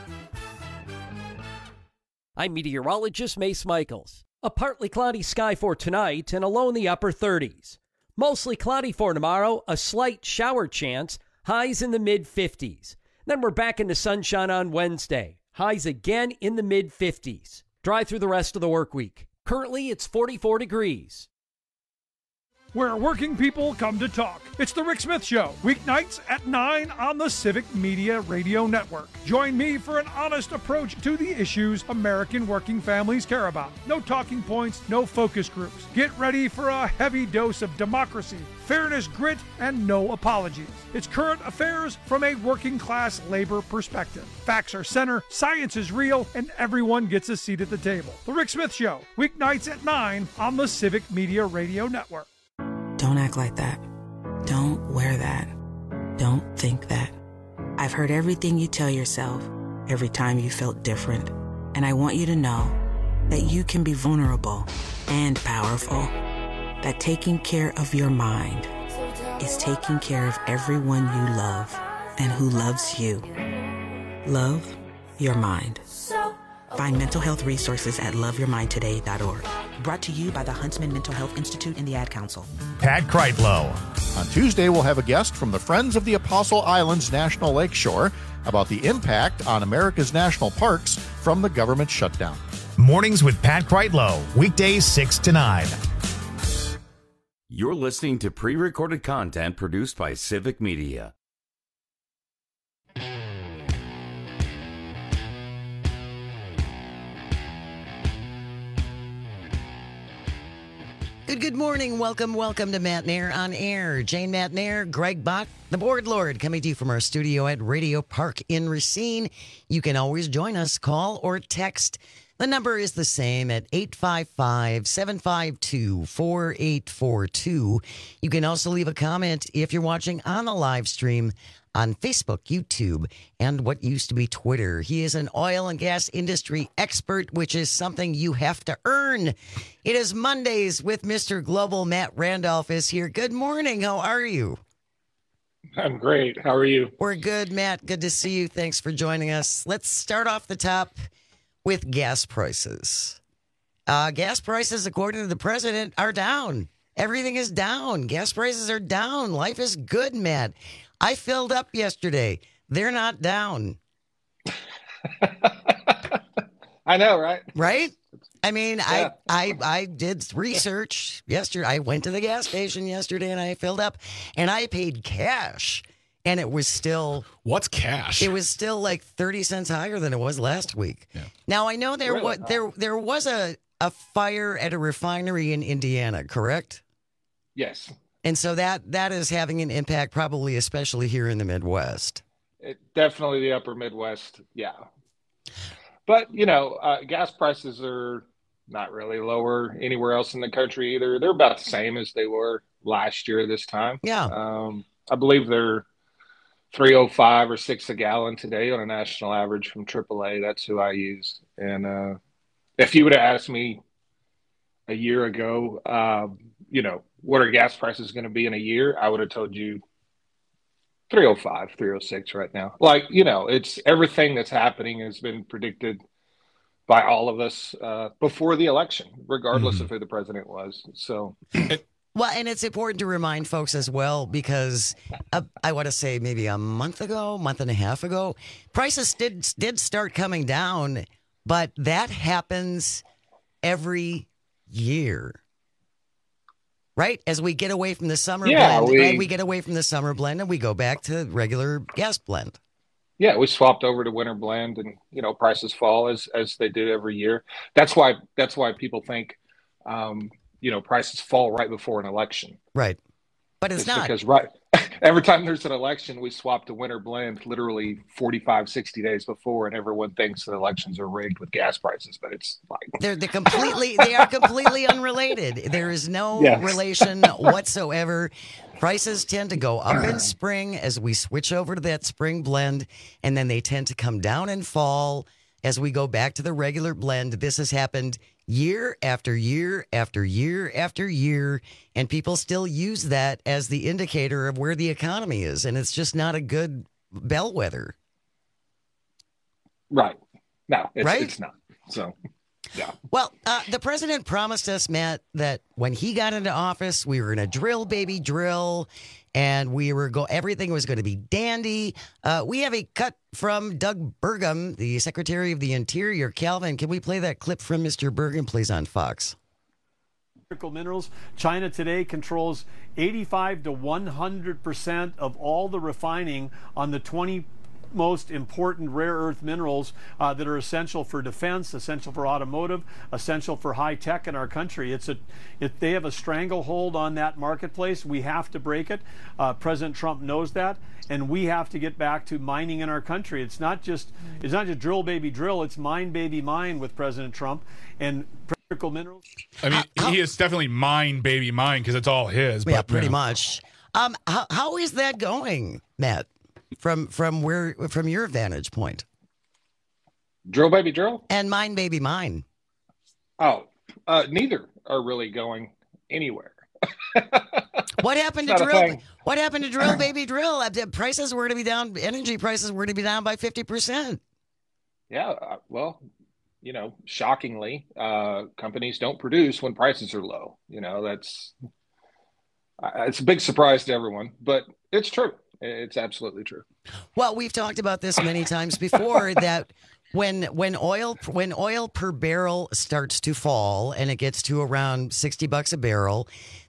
S17: I'm meteorologist Mace Michaels. A partly cloudy sky for tonight and a low in the upper thirties. Mostly cloudy for tomorrow, a slight shower chance, highs in the mid fifties. Then we're back into sunshine on Wednesday, highs again in the mid fifties. Dry through the rest of the work week. Currently, it's forty-four degrees.
S14: Where working people come to talk. It's the Rick Smith Show, weeknights at nine on the Civic Media Radio Network. Join me for an honest approach to the issues American working families care about. No talking points, no focus groups. Get ready for a heavy dose of democracy, fairness, grit, and no apologies. It's current affairs from a working class labor perspective. Facts are center, science is real, and everyone gets a seat at the table. The Rick Smith Show, weeknights at nine on the Civic Media Radio Network.
S22: Don't act like that. Don't wear that. Don't think that. I've heard everything you tell yourself every time you felt different. And I want you to know that you can be vulnerable and powerful. That taking care of your mind is taking care of everyone you love and who loves you. Love your mind. Find mental health resources at love your mind today dot org. Brought to you by the Huntsman Mental Health Institute and the Ad Council.
S3: Pat Kreitlow.
S29: On Tuesday, we'll have a guest from the Friends of the Apostle Islands National Lakeshore about the impact on America's national parks from the government shutdown.
S3: Mornings with Pat Kreitlow, weekdays six to nine.
S23: You're listening to pre-recorded content produced by Civic Media.
S15: Good, good morning. Welcome, welcome to Matt Nair on Air. Jane Matt Nair, Greg Bach, the Board Lord, coming to you from our studio at Radio Park in Racine. You can always join us, call or text. The number is the same at eight five five, seven five two, four eight four two. You can also leave a comment if you're watching on the live stream on Facebook, YouTube, and what used to be Twitter. He is an oil and gas industry expert, which is something you have to earn. It is Mondays with Mister Global. Matt Randolph is here. Good morning. How are you?
S5: I'm great. How are you?
S15: We're good, Matt. Good to see you. Thanks for joining us. Let's start off the top with gas prices. Uh, gas prices, according to the president, are down. Everything is down. Gas prices are down. Life is good, Matt. I filled up yesterday. They're not down.
S5: I know, right?
S15: Right? I mean,
S5: Yeah.
S15: I, I I did research yesterday. I went to the gas station yesterday and I filled up and I paid cash. And it was still...
S24: What's cash?
S15: It was still like thirty cents higher than it was last week.
S24: Yeah.
S15: Now, I know there,
S5: Really?
S15: was, there, there was a, a fire at a refinery in Indiana, correct?
S5: Yes.
S15: And so that that is having an impact, probably especially here in the Midwest.
S5: It, definitely the upper Midwest. Yeah. But, you know, uh, gas prices are not really lower anywhere else in the country either. They're about the same as they were last year this time.
S15: Yeah.
S5: Um, I believe they're three oh five or six a gallon today on a national average from triple A. That's who I use. And uh, if you would have asked me a year ago, uh, you know, what are gas prices going to be in a year? I would have told you three oh five, three oh six right now. Like, you know, it's everything that's happening has been predicted by all of us uh, before the election, regardless
S24: Mm-hmm.
S5: of who the president was. So,
S15: Well, and it's important to remind folks as well, because uh, I want to say maybe a month ago, month and a half ago, prices did did start coming down, but that happens every year. Right? As we get away from the summer
S5: Yeah,
S15: blend,
S5: we-
S15: right? we get away from the summer blend and we go back to regular gas blend.
S5: yeah, we swapped over to winter blend, and you know, prices fall as as they do every year. That's why that's why people think, um, you know, prices fall right before an election.
S15: Right. But it's,
S5: It's
S15: not.
S5: because right every time there's an election, we swap to winter blend literally forty-five, sixty days before, and everyone thinks that elections are rigged with gas prices, but it's like
S15: They're they're completely they are completely unrelated. There is no
S5: Yes.
S15: relation whatsoever. Prices tend to go up in spring as we switch over to that spring blend, and then they tend to come down in fall as we go back to the regular blend. This has happened year after year after year after year, and people still use that as the indicator of where the economy is, and it's just not a good bellwether.
S5: right. No, it's,
S15: Right?
S5: it's not. So, yeah.
S15: Well, uh, the president promised us, Matt, that when he got into office, we were going to drill, baby, drill, and we were go. Everything was going to be dandy. Uh, we have a cut from Doug Burgum, the Secretary of the Interior. Calvin, can we play that clip from Mister Burgum, please, on Fox?
S6: Critical minerals. China today controls eighty-five to one hundred percent of all the refining on the twenty most important rare earth minerals uh, that are essential for defense, essential for automotive, essential for high tech in our country. It's a, it, they have a stranglehold on that marketplace. We have to break it. Uh, President Trump knows that, and we have to get back to mining in our country. It's not just it's not just drill, baby, drill. It's mine, baby, mine with President Trump and critical minerals.
S24: I mean, he is definitely mine, baby, mine, because it's all his. But,
S15: Yeah, pretty
S24: you know.
S15: much. Um, how, how is that going, Matt? From from where from your vantage point?
S5: Drill, baby, drill.
S15: And mine, baby, mine.
S5: Oh, uh, neither are really going anywhere.
S15: What happened to
S5: It's not a
S15: drill?
S5: thing.
S15: What happened to drill, baby, drill? Uh, the Prices were to be down. Energy prices were to be down by fifty percent.
S5: Yeah, uh, well, you know, shockingly, uh, companies don't produce when prices are low. You know, that's uh, it's a big surprise to everyone, but it's true. It's absolutely true.
S15: Well, we've talked about this many times before that when when oil when oil per barrel starts to fall and it gets to around sixty bucks a barrel,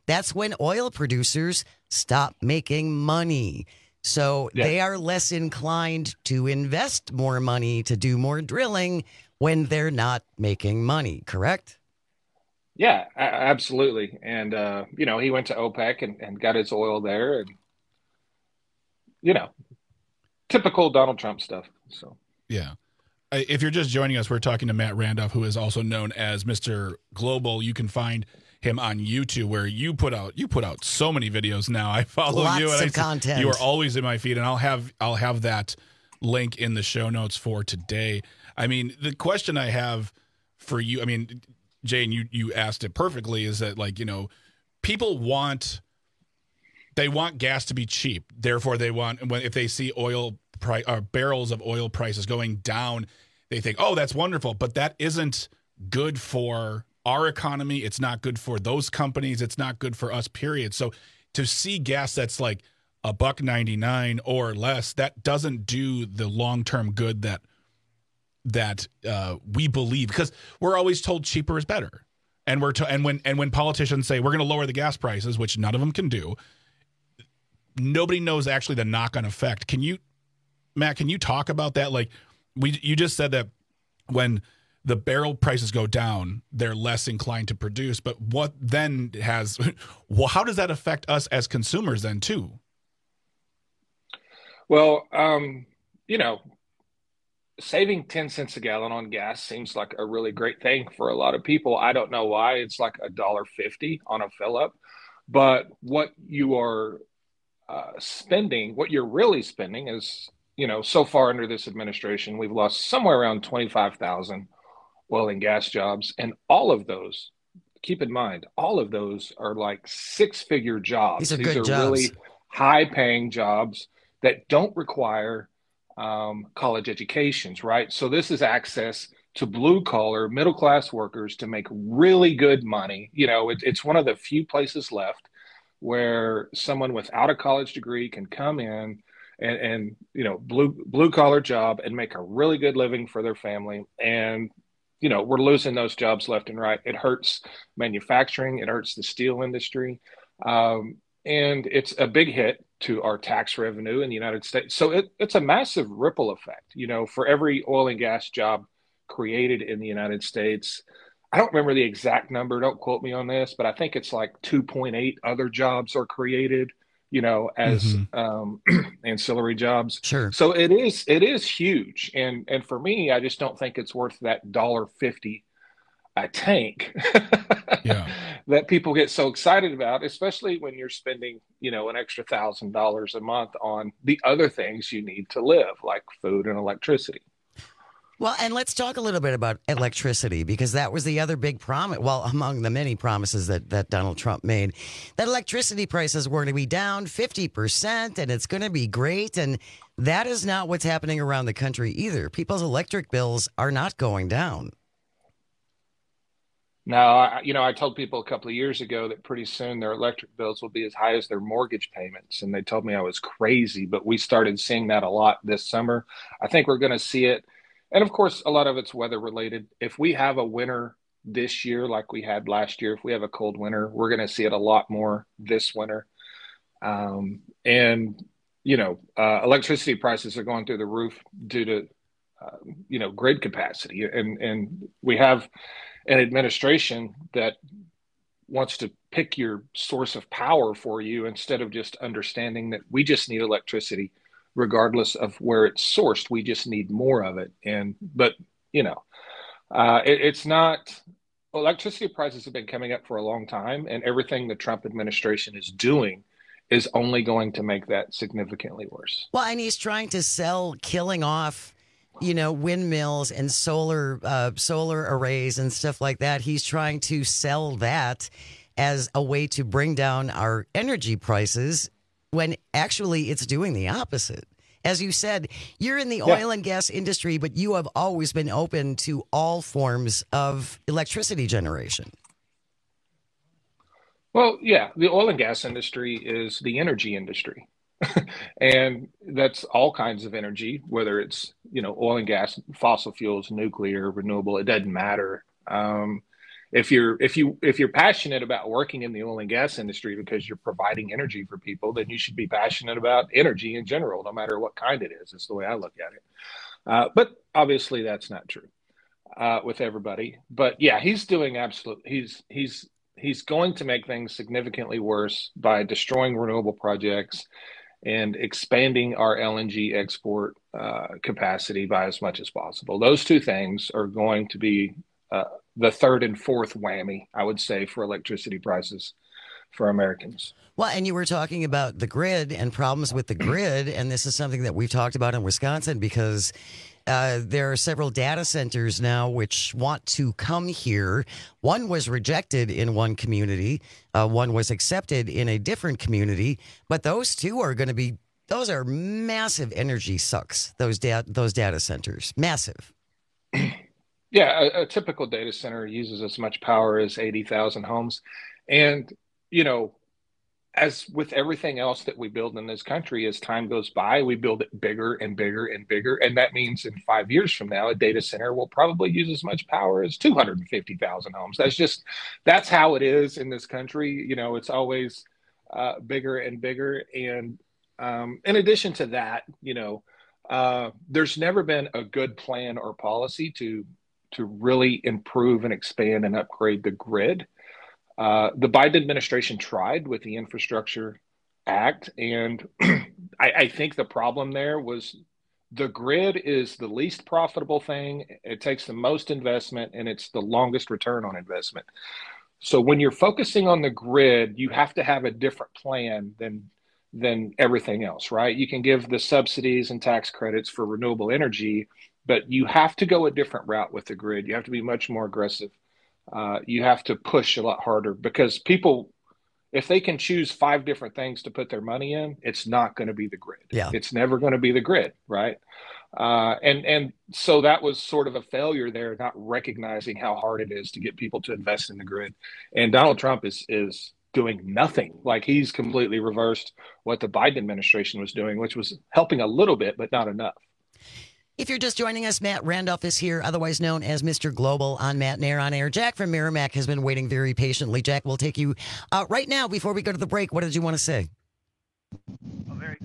S15: that's when oil producers stop making money. So
S5: Yeah.
S15: they are less inclined to invest more money to do more drilling when they're not making money, correct?
S5: Yeah, a- absolutely. And, uh, you know, he went to OPEC and, and got his oil there. And, you know, typical Donald Trump stuff. So,
S24: yeah. If you're just joining us, we're talking to Matt Randolph, who is also known as Mister Global. You can find him on YouTube, where you put out you put out so many videos now. I follow
S15: Lots
S24: you, and
S15: of
S24: I see
S15: content.
S24: you are always in my feed, and I'll have I'll have that link in the show notes for today. I mean, the question I have for you, I mean, Jane, you you asked it perfectly. Is that, like, you know, people want they want gas to be cheap, therefore they want, when if they see oil price or barrels of oil prices going down, they think, oh, that's wonderful. But that isn't good for our economy. It's not good for those companies. It's not good for us, period. So to see gas that's like a buck ninety-nine or less, that doesn't do the long-term good that that uh, we believe, because we're always told cheaper is better. And we're to, and when and when politicians say we're going to lower the gas prices, which none of them can do, nobody knows actually the knock-on effect. Can you, Matt, can you talk about that? Like, we you just said that when the barrel prices go down, they're less inclined to produce. But what then has, well, how does that affect us as consumers then too?
S5: well, um, you know, saving ten cents a gallon on gas seems like a really great thing for a lot of people. I don't know why. It's like a dollar fifty on a fill up. But what you are uh, spending, what you're really spending is, you know, so far under this administration, we've lost somewhere around twenty-five thousand oil and gas jobs. And all of those, keep in mind, all of those are like six figure jobs.
S15: These are good jobs.
S5: Really high paying jobs that don't require um, college educations, right? So this is access to blue collar, middle class workers to make really good money. You know, it, it's one of the few places left where someone without a college degree can come in and, and you know, blue blue collar job and make a really good living for their family. And, you know, we're losing those jobs left and right. It hurts manufacturing. It hurts the steel industry. Um, and it's a big hit to our tax revenue in the United States. So it, it's a massive ripple effect. You know, for every oil and gas job created in the United States, I don't remember the exact number, don't quote me on this, but I think it's like two point eight other jobs are created, you know, as mm-hmm. um, ancillary jobs.
S15: Sure.
S5: So it is, it is huge. And, and for me, I just don't think it's worth that dollar fifty a tank
S24: yeah.
S5: that people get so excited about, especially when you're spending, you know, an extra thousand dollars a month on the other things you need to live, like food and electricity.
S15: Well, and let's talk a little bit about electricity, because that was the other big promise. Well, among the many promises that, that Donald Trump made, that electricity prices were going to be down fifty percent and it's going to be great. And that is not what's happening around the country either. People's electric bills are not going down.
S5: Now, I, you know, I told people a couple of years ago that pretty soon their electric bills will be as high as their mortgage payments. And they told me I was crazy, but we started seeing that a lot this summer. I think we're going to see it. And of course, a lot of it's weather related. If we have a winter this year, like we had last year, if we have a cold winter, we're going to see it a lot more this winter. Um, and, you know, uh, electricity prices are going through the roof due to, uh, you know, grid capacity. And, and we have an administration that wants to pick your source of power for you instead of just understanding that we just need electricity regardless of where it's sourced. We just need more of it. And, but, you know, uh, it, it's not, electricity prices have been coming up for a long time, and everything the Trump administration is doing is only going to make that significantly worse.
S15: Well, and he's trying to sell killing off, you know, windmills and solar uh, solar arrays and stuff like that. He's trying to sell that as a way to bring down our energy prices, when actually it's doing the opposite. As you said, you're in the yeah. oil and gas industry, but you have always been open to all forms of electricity generation.
S5: Well, yeah, the oil and gas industry is the energy industry. And that's all kinds of energy, whether it's, you know, oil and gas, fossil fuels, nuclear, renewable, it doesn't matter. Um, if you're if you if you're passionate about working in the oil and gas industry because you're providing energy for people, then you should be passionate about energy in general, no matter what kind it is. Is the way I look at it. Uh, but obviously, that's not true uh, with everybody. But yeah, he's doing absolute. He's he's he's going to make things significantly worse by destroying renewable projects and expanding our L N G export uh, capacity by as much as possible. Those two things are going to be uh, the third and fourth whammy, I would say, for electricity prices for Americans.
S15: Well, and you were talking about the grid and problems with the grid, and this is something that we've talked about in Wisconsin because uh, there are several data centers now which want to come here. One was rejected in one community. Uh, one was accepted in a different community. But those two are going to be, those are massive energy sucks, those, da- those data centers. Massive.
S5: Yeah, a, a typical data center uses as much power as eighty thousand homes. And, you know, as with everything else that we build in this country, as time goes by, we build it bigger and bigger and bigger. And that means in five years from now, a data center will probably use as much power as two hundred fifty thousand homes. That's just, that's how it is in this country. You know, it's always uh, bigger and bigger. And um, in addition to that, you know, uh, there's never been a good plan or policy to, to really improve and expand and upgrade the grid. Uh, the Biden administration tried with the Infrastructure Act, and I, I think the problem there was the grid is the least profitable thing. It takes the most investment, and it's the longest return on investment. So when you're focusing on the grid, you have to have a different plan than than everything else, right? You can give the subsidies and tax credits for renewable energy, but you have to go a different route with the grid. You have to be much more aggressive. Uh, you have to push a lot harder because people, if they can choose five different things to put their money in, it's not going to be the grid.
S15: Yeah.
S5: It's never going to be the grid, right? Uh, and and so that was sort of a failure there, not recognizing how hard it is to get people to invest in the grid. And Donald Trump is is doing nothing. Like he's completely reversed what the Biden administration was doing, which was helping a little bit, but not enough.
S15: If you're just joining us, Matt Randolph is here, otherwise known as Mister Global on Matt Nair on Air. Jack from Merrimack has been waiting very patiently. Jack, we'll take you uh, right now before we go to the break. What did you want to say?
S9: Oh, very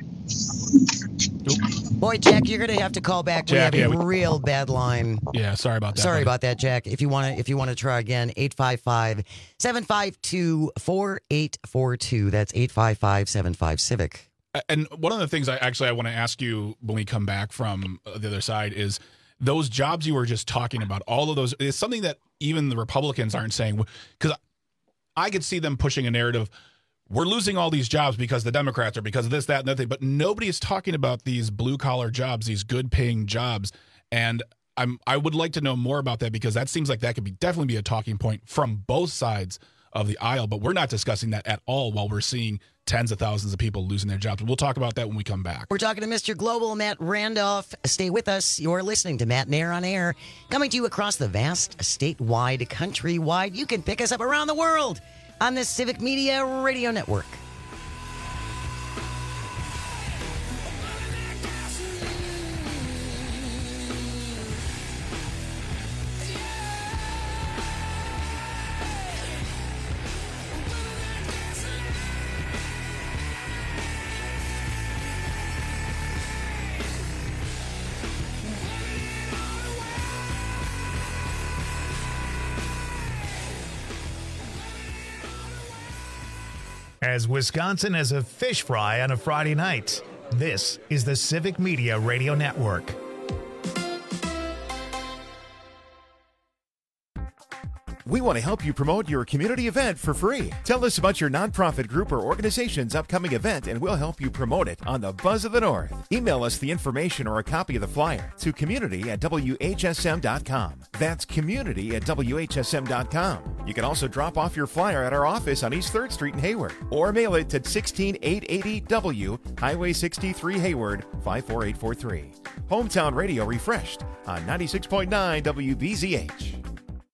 S15: Boy, Jack, you're going to have to call back.
S24: Jack,
S15: we have
S24: yeah,
S15: a
S24: we...
S15: real bad line.
S24: Yeah, sorry about that.
S15: Sorry
S24: buddy.
S15: about that, Jack. If you want to if you want to try again, eight five five, seven five two, four eight four two. That's eight five five, seven five, Civic.
S24: And one of the things I actually I want to ask you when we come back from the other side is those jobs you were just talking about, all of those, is something that even the Republicans aren't saying, because I could see them pushing a narrative, we're losing all these jobs because the Democrats are because of this, that, and that thing, but nobody is talking about these blue collar jobs, these good paying jobs. And I'm I would like to know more about that because that seems like that could be definitely be a talking point from both sides of the aisle, but we're not discussing that at all while we're seeing tens of thousands of people losing their jobs. We'll talk about that when we come back.
S15: We're talking to Mister Global, Matt Randolph. Stay with us. You're listening to Matt Nair on Air, coming to you across the vast, statewide, countrywide. You can pick us up around the world on the Civic Media Radio Network.
S3: As Wisconsin as a fish fry on a Friday night, this is the Civic Media Radio Network.
S18: We want to help you promote your community event for free. Tell us about your nonprofit group or organization's upcoming event and we'll help you promote it on the Buzz of the North. Email us the information or a copy of the flyer to community at W H S M dot com. That's community at W H S M dot com. You can also drop off your flyer at our office on East third Street in Hayward or mail it to sixteen eight eighty W, Highway sixty-three, Hayward, five four eight four three. Hometown Radio refreshed on ninety-six point nine W B Z H.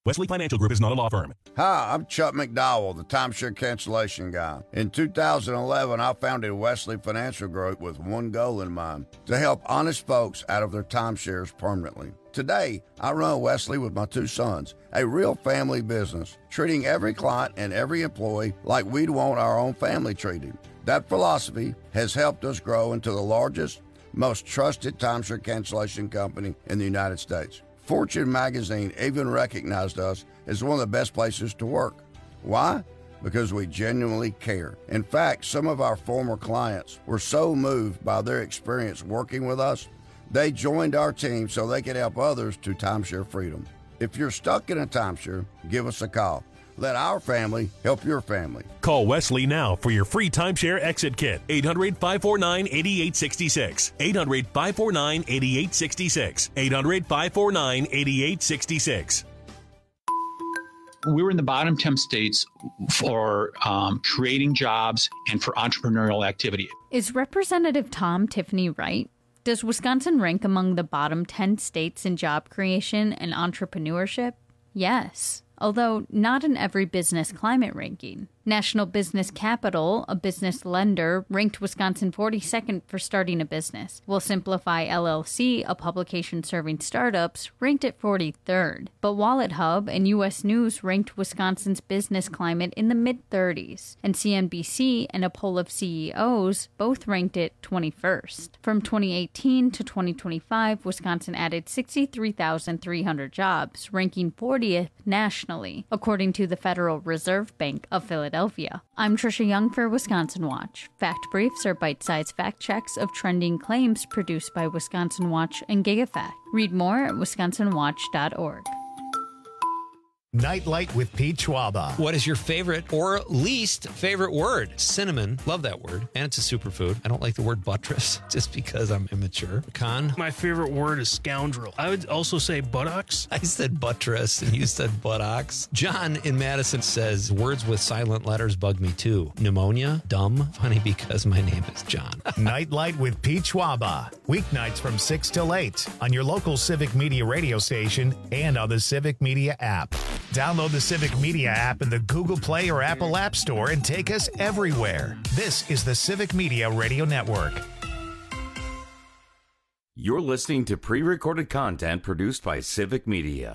S1: Wesley Financial Group is not a law firm.
S7: Hi, I'm Chuck McDowell, the timeshare cancellation guy. In two thousand eleven, I founded Wesley Financial Group with one goal in mind, to help honest folks out of their timeshares permanently. Today, I run Wesley with my two sons, a real family business, treating every client and every employee like we'd want our own family treated. That philosophy has helped us grow into the largest, most trusted timeshare cancellation company in the United States. Fortune magazine even recognized us as one of the best places to work. Why? Because we genuinely care. In fact, some of our former clients were so moved by their experience working with us, they joined our team so they could help others to timeshare freedom. If you're stuck in a timeshare, give us a call. Let our family help your family.
S1: Call Wesley now for your free timeshare exit kit. eight hundred, five four nine, eight eight six six. eight hundred, five four nine, eight eight six six. eight hundred, five four nine, eight eight six six.
S19: We were in the bottom ten states for um, creating jobs and for entrepreneurial activity.
S20: Is Representative Tom Tiffany right? Does Wisconsin rank among the bottom ten states in job creation and entrepreneurship? Yes, although not in every business climate ranking. National Business Capital, a business lender, ranked Wisconsin forty-second for starting a business, while Simplify L L C, a publication serving startups, ranked it forty-third. But Wallet Hub and U S News ranked Wisconsin's business climate in the mid-thirties, and C N B C and a poll of C E Os both ranked it twenty-first. From twenty eighteen to twenty twenty-five, Wisconsin added sixty-three thousand three hundred jobs, ranking fortieth nationally, according to the Federal Reserve Bank of Philadelphia. Philadelphia. I'm Trisha Young for Wisconsin Watch. Fact briefs are bite-sized fact checks of trending claims produced by Wisconsin Watch and GigaFact. Read more at wisconsin watch dot org.
S3: Nightlight with Pete Schwaba.
S2: What is your favorite or least favorite word? Cinnamon. Love that word. And it's a superfood. I don't like the word buttress just because I'm immature. Con?
S21: My favorite word is scoundrel. I would also say buttocks.
S2: I said buttress and you said buttocks. John in Madison says, words with silent letters bug me too. Pneumonia? Dumb? Funny because my name is John.
S3: Nightlight with Pete Schwaba. Weeknights from six till eight on your local Civic Media radio station and on the Civic Media app. Download the Civic Media app in the Google Play or Apple App Store and take us everywhere. This is the Civic Media Radio Network.
S23: You're listening to pre-recorded content produced by Civic Media.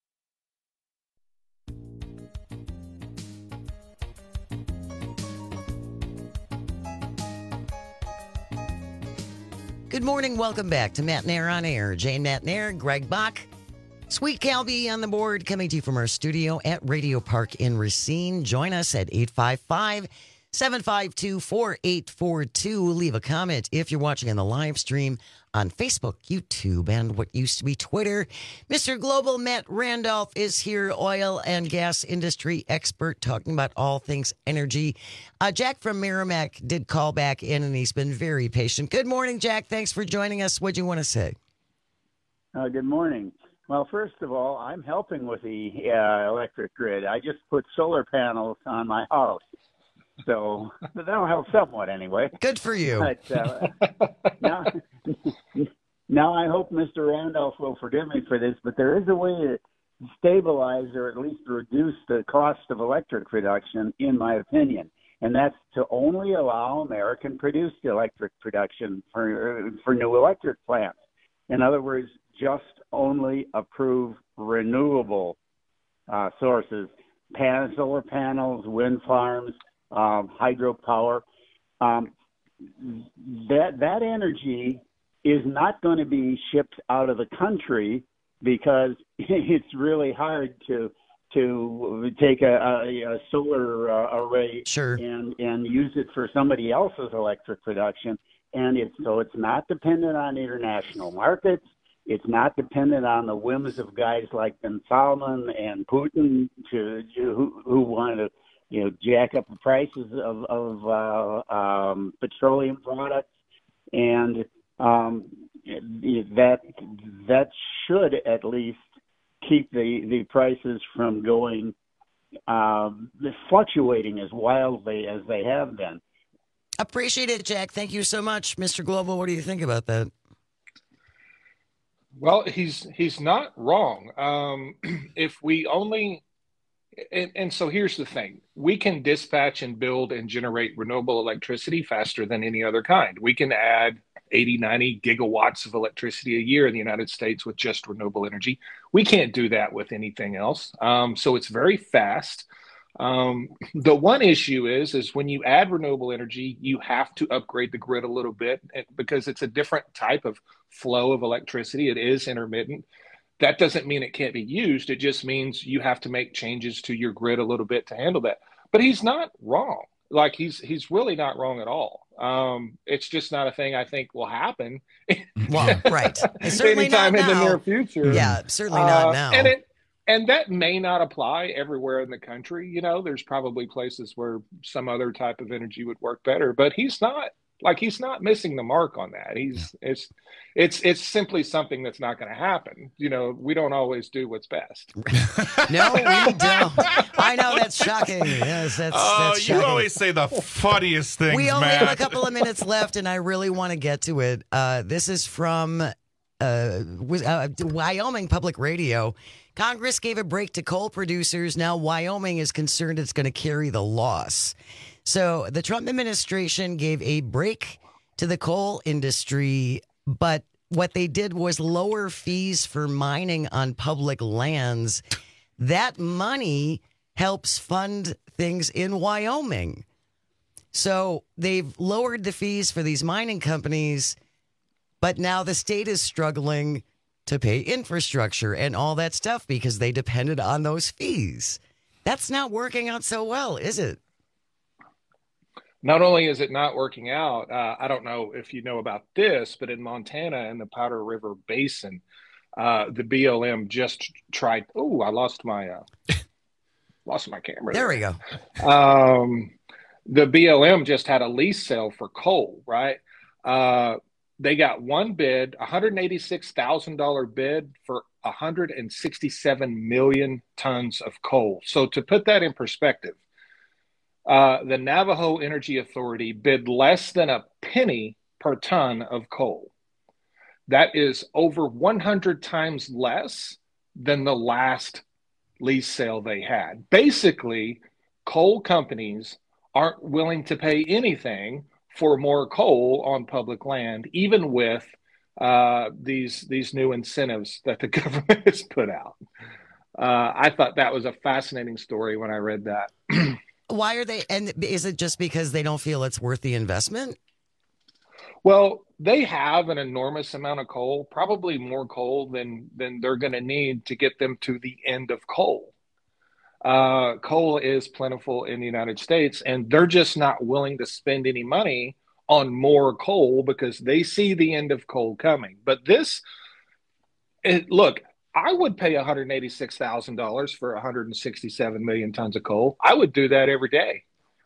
S15: Good morning. Welcome back to Matt Nair on Air. Jane Matt Nair, Greg Bach. Sweet Calby on the board, coming to you from our studio at Radio Park in Racine. Join us at eight five five, seven five two, four eight four two. Leave a comment if you're watching on the live stream on Facebook, YouTube, and what used to be Twitter. Mister Global Matt Randolph is here, oil and gas industry expert, talking about all things energy. Uh, Jack from Merrimack did call back in, and he's been very patient. Good morning, Jack. Thanks for joining us. What do you want to say?
S25: Uh, good morning. Well, first of all, I'm helping with the uh, electric grid. I just put solar panels on my house. So that'll help somewhat anyway.
S15: Good for you.
S25: But, uh, now, now I hope Mister Randolph will forgive me for this, but there is a way to stabilize or at least reduce the cost of electric production, in my opinion. And that's to only allow American-produced electric production for, for new electric plants. In other words, just only approve renewable uh, sources, pan- solar panels, wind farms, um, hydropower. Um, that that energy is not going to be shipped out of the country because it's really hard to to take a, a, a solar uh, array
S15: sure.
S25: and and use it for somebody else's electric production. And it's so it's not dependent on international markets. It's not dependent on the whims of guys like Ben Salman and Putin to, who, who want to, you know, jack up the prices of, of uh, um, petroleum products, and um, that that should at least keep the, the prices from going um, fluctuating as wildly as they have been.
S15: Appreciate it, Jack. Thank you so much, Mister Global. What do you think about that?
S5: Well, he's he's not wrong. Um, if we only and, and so here's the thing. We can dispatch and build and generate renewable electricity faster than any other kind. We can add eighty, ninety gigawatts of electricity a year in the United States with just renewable energy. We can't do that with anything else. Um, so it's very fast. Um, the one issue is, is when you add renewable energy, you have to upgrade the grid a little bit because it's a different type of flow of electricity. It is intermittent. That doesn't mean it can't be used. It just means you have to make changes to your grid a little bit to handle that. But he's not wrong. Like he's he's really not wrong at all. Um, it's just not a thing I think will happen.
S15: Well, right. Certainly
S5: anytime
S15: not
S5: in
S15: now.
S5: the near future.
S15: Yeah, certainly not
S5: Uh,
S15: now.
S5: And it and that may not apply everywhere in the country. You know, there's probably places where some other type of energy would work better. But he's not like he's not missing the mark on that. He's yeah. it's it's it's simply something that's not going to happen. You know, we don't always do what's best.
S15: No, we don't. I know that's shocking. Yes, that's.
S24: Oh,
S15: that's
S24: you
S15: shocking.
S24: always say the funniest things.
S15: We only
S24: Matt.
S15: have a couple of minutes left, and I really want to get to it. Uh, this is from uh, uh, Wyoming Public Radio. Congress gave a break to coal producers. Now Wyoming is concerned it's going to carry the loss. So the Trump administration gave a break to the coal industry, but what they did was lower fees for mining on public lands. That money helps fund things in Wyoming. So they've lowered the fees for these mining companies, but now the state is struggling to pay infrastructure and all that stuff because they depended on those fees. That's not working out so well, is it?
S5: Not only is it not working out, uh, I don't know if you know about this, but in Montana, in the Powder River Basin, uh, the B L M just tried. Oh, I lost my uh, lost my camera.
S15: There we go.
S5: Um, the B L M just had a lease sale for coal, right? Uh, they got one bid, one hundred eighty-six thousand dollars bid for one hundred sixty-seven million tons of coal. So to put that in perspective, Uh, the Navajo Energy Authority bid less than a penny per ton of coal. That is over one hundred times less than the last lease sale they had. Basically, coal companies aren't willing to pay anything for more coal on public land, even with uh, these, these new incentives that the government has put out. Uh, I thought that was a fascinating story when I read that.
S15: Why are they, and is it just because they don't feel it's worth the investment?
S5: Well, they have an enormous amount of coal, probably more coal than, than they're going to need to get them to the end of coal. Uh, coal is plentiful in the United States, and they're just not willing to spend any money on more coal because they see the end of coal coming. But this, it, look, I would pay one hundred eighty-six thousand dollars for one hundred sixty-seven million tons of coal. I would do that every day.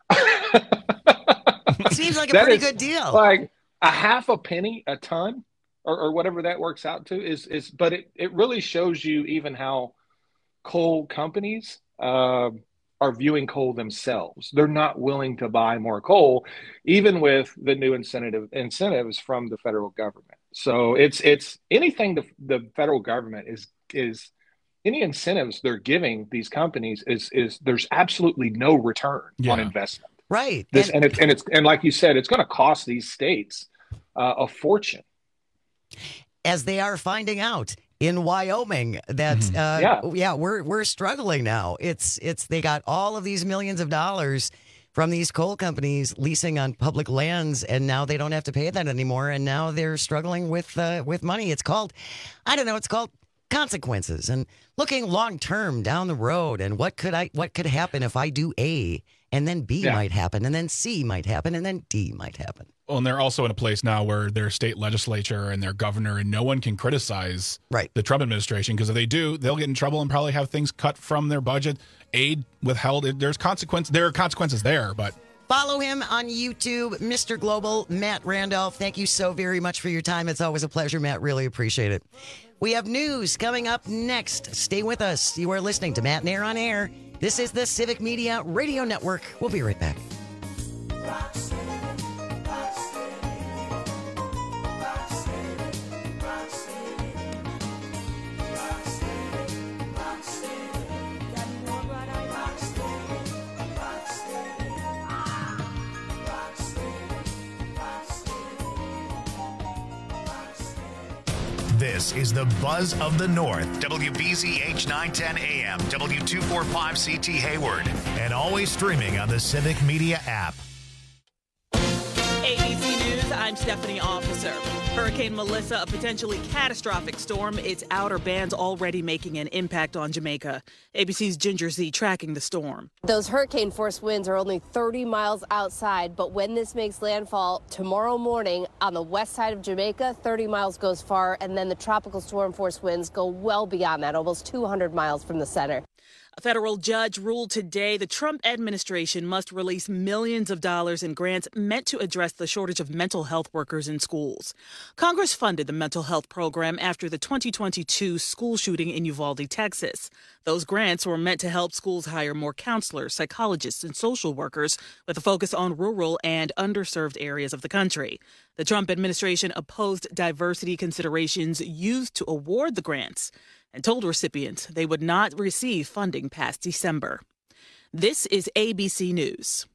S15: Seems like a pretty good deal.
S5: Like a half a penny a ton or, or whatever that works out to is, is but it, it really shows you even how coal companies uh, are viewing coal themselves. They're not willing to buy more coal, even with the new incentive incentives from the federal government. So it's it's anything the, the federal government is is any incentives they're giving these companies is is there's absolutely no return
S24: yeah.
S5: on investment.
S15: Right.
S5: This,
S15: and,
S5: and it's and it's and like you said, it's going to cost these states uh, a fortune.
S15: As they are finding out in Wyoming that
S5: Mm-hmm.
S15: uh,
S5: yeah.
S15: yeah, we're we're struggling now. It's it's they got all of these millions of dollars from these coal companies leasing on public lands, and now they don't have to pay that anymore. And now they're struggling with uh, with money. It's called, I don't know, it's called consequences and looking long term down the road. And what could I what could happen if I do A, and then B
S24: Yeah.
S15: might happen, and then C might happen, and then D might happen.
S24: Well, and they're also in a place now where their state legislature and their governor and no one can criticize
S15: right.
S24: the Trump administration, because if they do, they'll get in trouble and probably have things cut from their budget, aid withheld. There's consequence. There are consequences there, but
S15: follow him on YouTube, Mister Global, Matt Randolph. Thank you so very much for your time. It's always a pleasure, Matt. Really appreciate it. We have news coming up next. Stay with us. You are listening to Matt Nair on Air. This is the Civic Media Radio Network. We'll be right back.
S3: This is the Buzz of the North. W B Z H nine ten A M, W two forty-five C T Hayward, and always streaming on the Civic Media app.
S4: A B C News, I'm Stephanie Officer. Hurricane Melissa, a potentially catastrophic storm. Its outer bands already making an impact on Jamaica. A B C's Ginger Z tracking the storm.
S8: Those hurricane-force winds are only thirty miles outside, but when this makes landfall tomorrow morning on the west side of Jamaica, thirty miles goes far, and then the tropical storm-force winds go well beyond that, almost two hundred miles from the center.
S4: A federal judge ruled today the Trump administration must release millions of dollars in grants meant to address the shortage of mental health workers in schools. Congress funded the mental health program after the twenty twenty-two school shooting in Uvalde, Texas. Those grants were meant to help schools hire more counselors, psychologists, and social workers with a focus on rural and underserved areas of the country. The Trump administration opposed diversity considerations used to award the grants and told recipients they would not receive funding past December. This is A B C News.